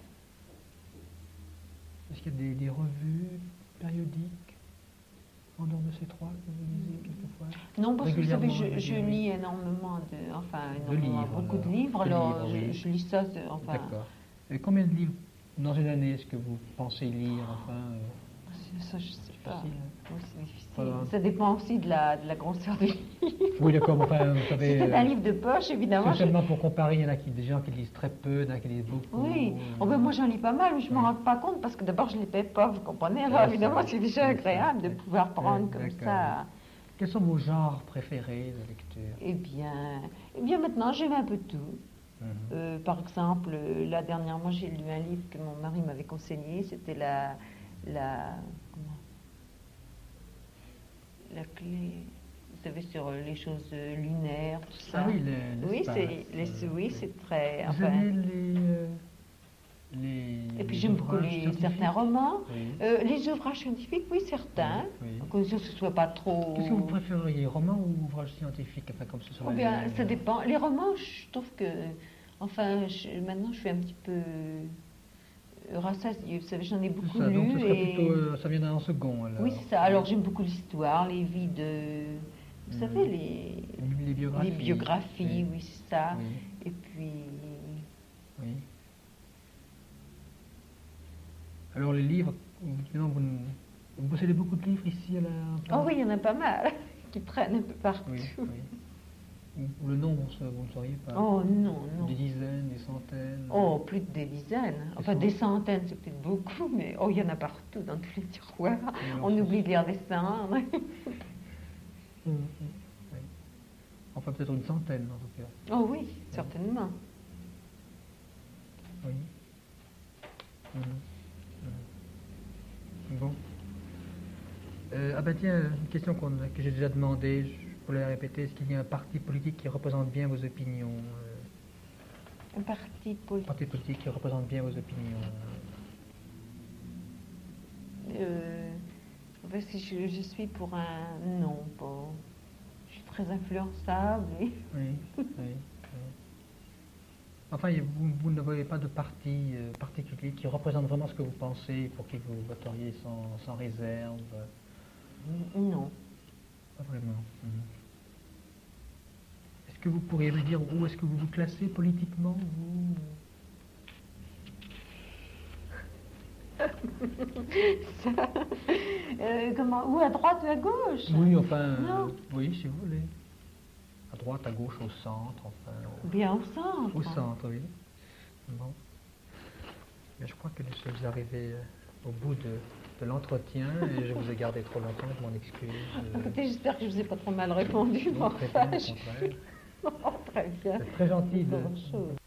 Est-ce qu'il y a des, des revues périodiques en dehors de ces trois que vous lisez quelquefois? Non, parce que vous savez, Régulièrement, je, je régulièrement. lis énormément de, enfin, De énormément, livres, beaucoup de alors. livres, De alors livres, je, oui. je lis ça, c'est- enfin, D'accord. Et combien de livres dans une année est-ce que vous pensez lire? Enfin, euh, c'est- ça, je sais pas. facile, hein. Oui, c'est difficile. Voilà. Ça dépend aussi de la, de la grosseur du livre. Oui, d'accord, mais enfin, vous Si savez. c'est un euh, livre de poche, évidemment. je- Socialement, pour comparer, il y en a qui, des gens qui lisent très peu, il y en a qui lisent beaucoup. Oui, euh, oh ben moi j'en lis pas mal, mais je ne m'en oui. rends pas compte parce que d'abord je ne les paie pas, vous comprenez? Alors Ah, ça, évidemment oui. c'est déjà Oui, agréable ça, de oui. pouvoir prendre Oui, comme d'accord, ça Quels sont vos genres préférés de lecture? Eh bien, eh bien maintenant, j'aime un peu tout. Mhm. Euh, par exemple, euh, là dernièrement, j'ai lu un livre que mon mari m'avait conseillé. C'était la, la, comment la clé. Vous savez, sur euh, les choses euh, lunaires, tout ça. Ah oui, le- oui, l'espace, c'est les, euh, oui, oui. c'est très. Vous Enfin, aimez les, euh, les et puis les j'aime beaucoup ouvrages les, scientifiques? certains romans. Oui. Euh, les ouvrages scientifiques, oui, certains. Oui, oui. À condition que ce soit pas trop. Qu'est-ce que vous préféreriez, roman ou ouvrage scientifique, enfin comme ce sur Oh la bien, Lune, ça euh, dépend. Les romans, je trouve que. Enfin, je- maintenant, je suis un petit peu. euh, rassasiée. Vous savez, j'en ai tout beaucoup ça, lu. donc ce serait et... plutôt, euh, ça viendrait en second alors. Oui, c'est ça. Alors, j'aime beaucoup l'histoire, les vies de. Vous Mm. savez, les. Les biographies. Les biographies, oui, c'est ça. Oui, Et puis. oui. Alors les livres, maintenant vous, vous possédez beaucoup de livres ici à la... Oh oui, il y en a pas mal qui traînent un peu partout. Oui, oui. Ou- ou le nombre, ça, vous ne sauriez pas. Oh non, non. Des dizaines, des centaines. Oh, plus de des dizaines. Enfin, cent- des centaines, c'est peut-être beaucoup, mais oh, il y en a partout dans tous les tiroirs. Oui, On enfin, oublie de lire des cendres. Hum, hum, oui. Enfin, peut-être une centaine en tout cas. Oh oui, certainement. Oui. Hum, hum. Bon. Euh, ah ben tiens, une question qu'on a- que j'ai déjà demandé, je peux la répéter. Est-ce qu'il y a un parti politique qui représente bien vos opinions euh, Un parti Un politique. parti politique qui représente bien vos opinions Euh, parce que je, je suis pour un. Non, pas. Je suis très influençable. Et... Oui, oui, oui. Enfin, vous, vous ne voyez pas de parti euh, particulier qui représente vraiment ce que vous pensez, pour qui vous voteriez sans, sans réserve? Non. Pas vraiment. Mhm. Est-ce que vous pourriez me dire où est-ce que vous vous classez politiquement, vous? Ça, euh, comment, ou à droite ou à gauche? Oui, enfin, Non. euh, oui, si vous voulez. À droite, à gauche, au centre, enfin. au- Bien au centre. Au centre, oui. Bon. Mais je crois que je suis arrivé euh, au bout de, de l'entretien et je vous ai gardé trop longtemps, je m'en excuse. Euh, Écoutez, j'espère que je vous ai pas trop mal répondu. non, mais très enfin, bien, au je- contraire. Oh, très bien. C'est très gentil de, Bonne chose.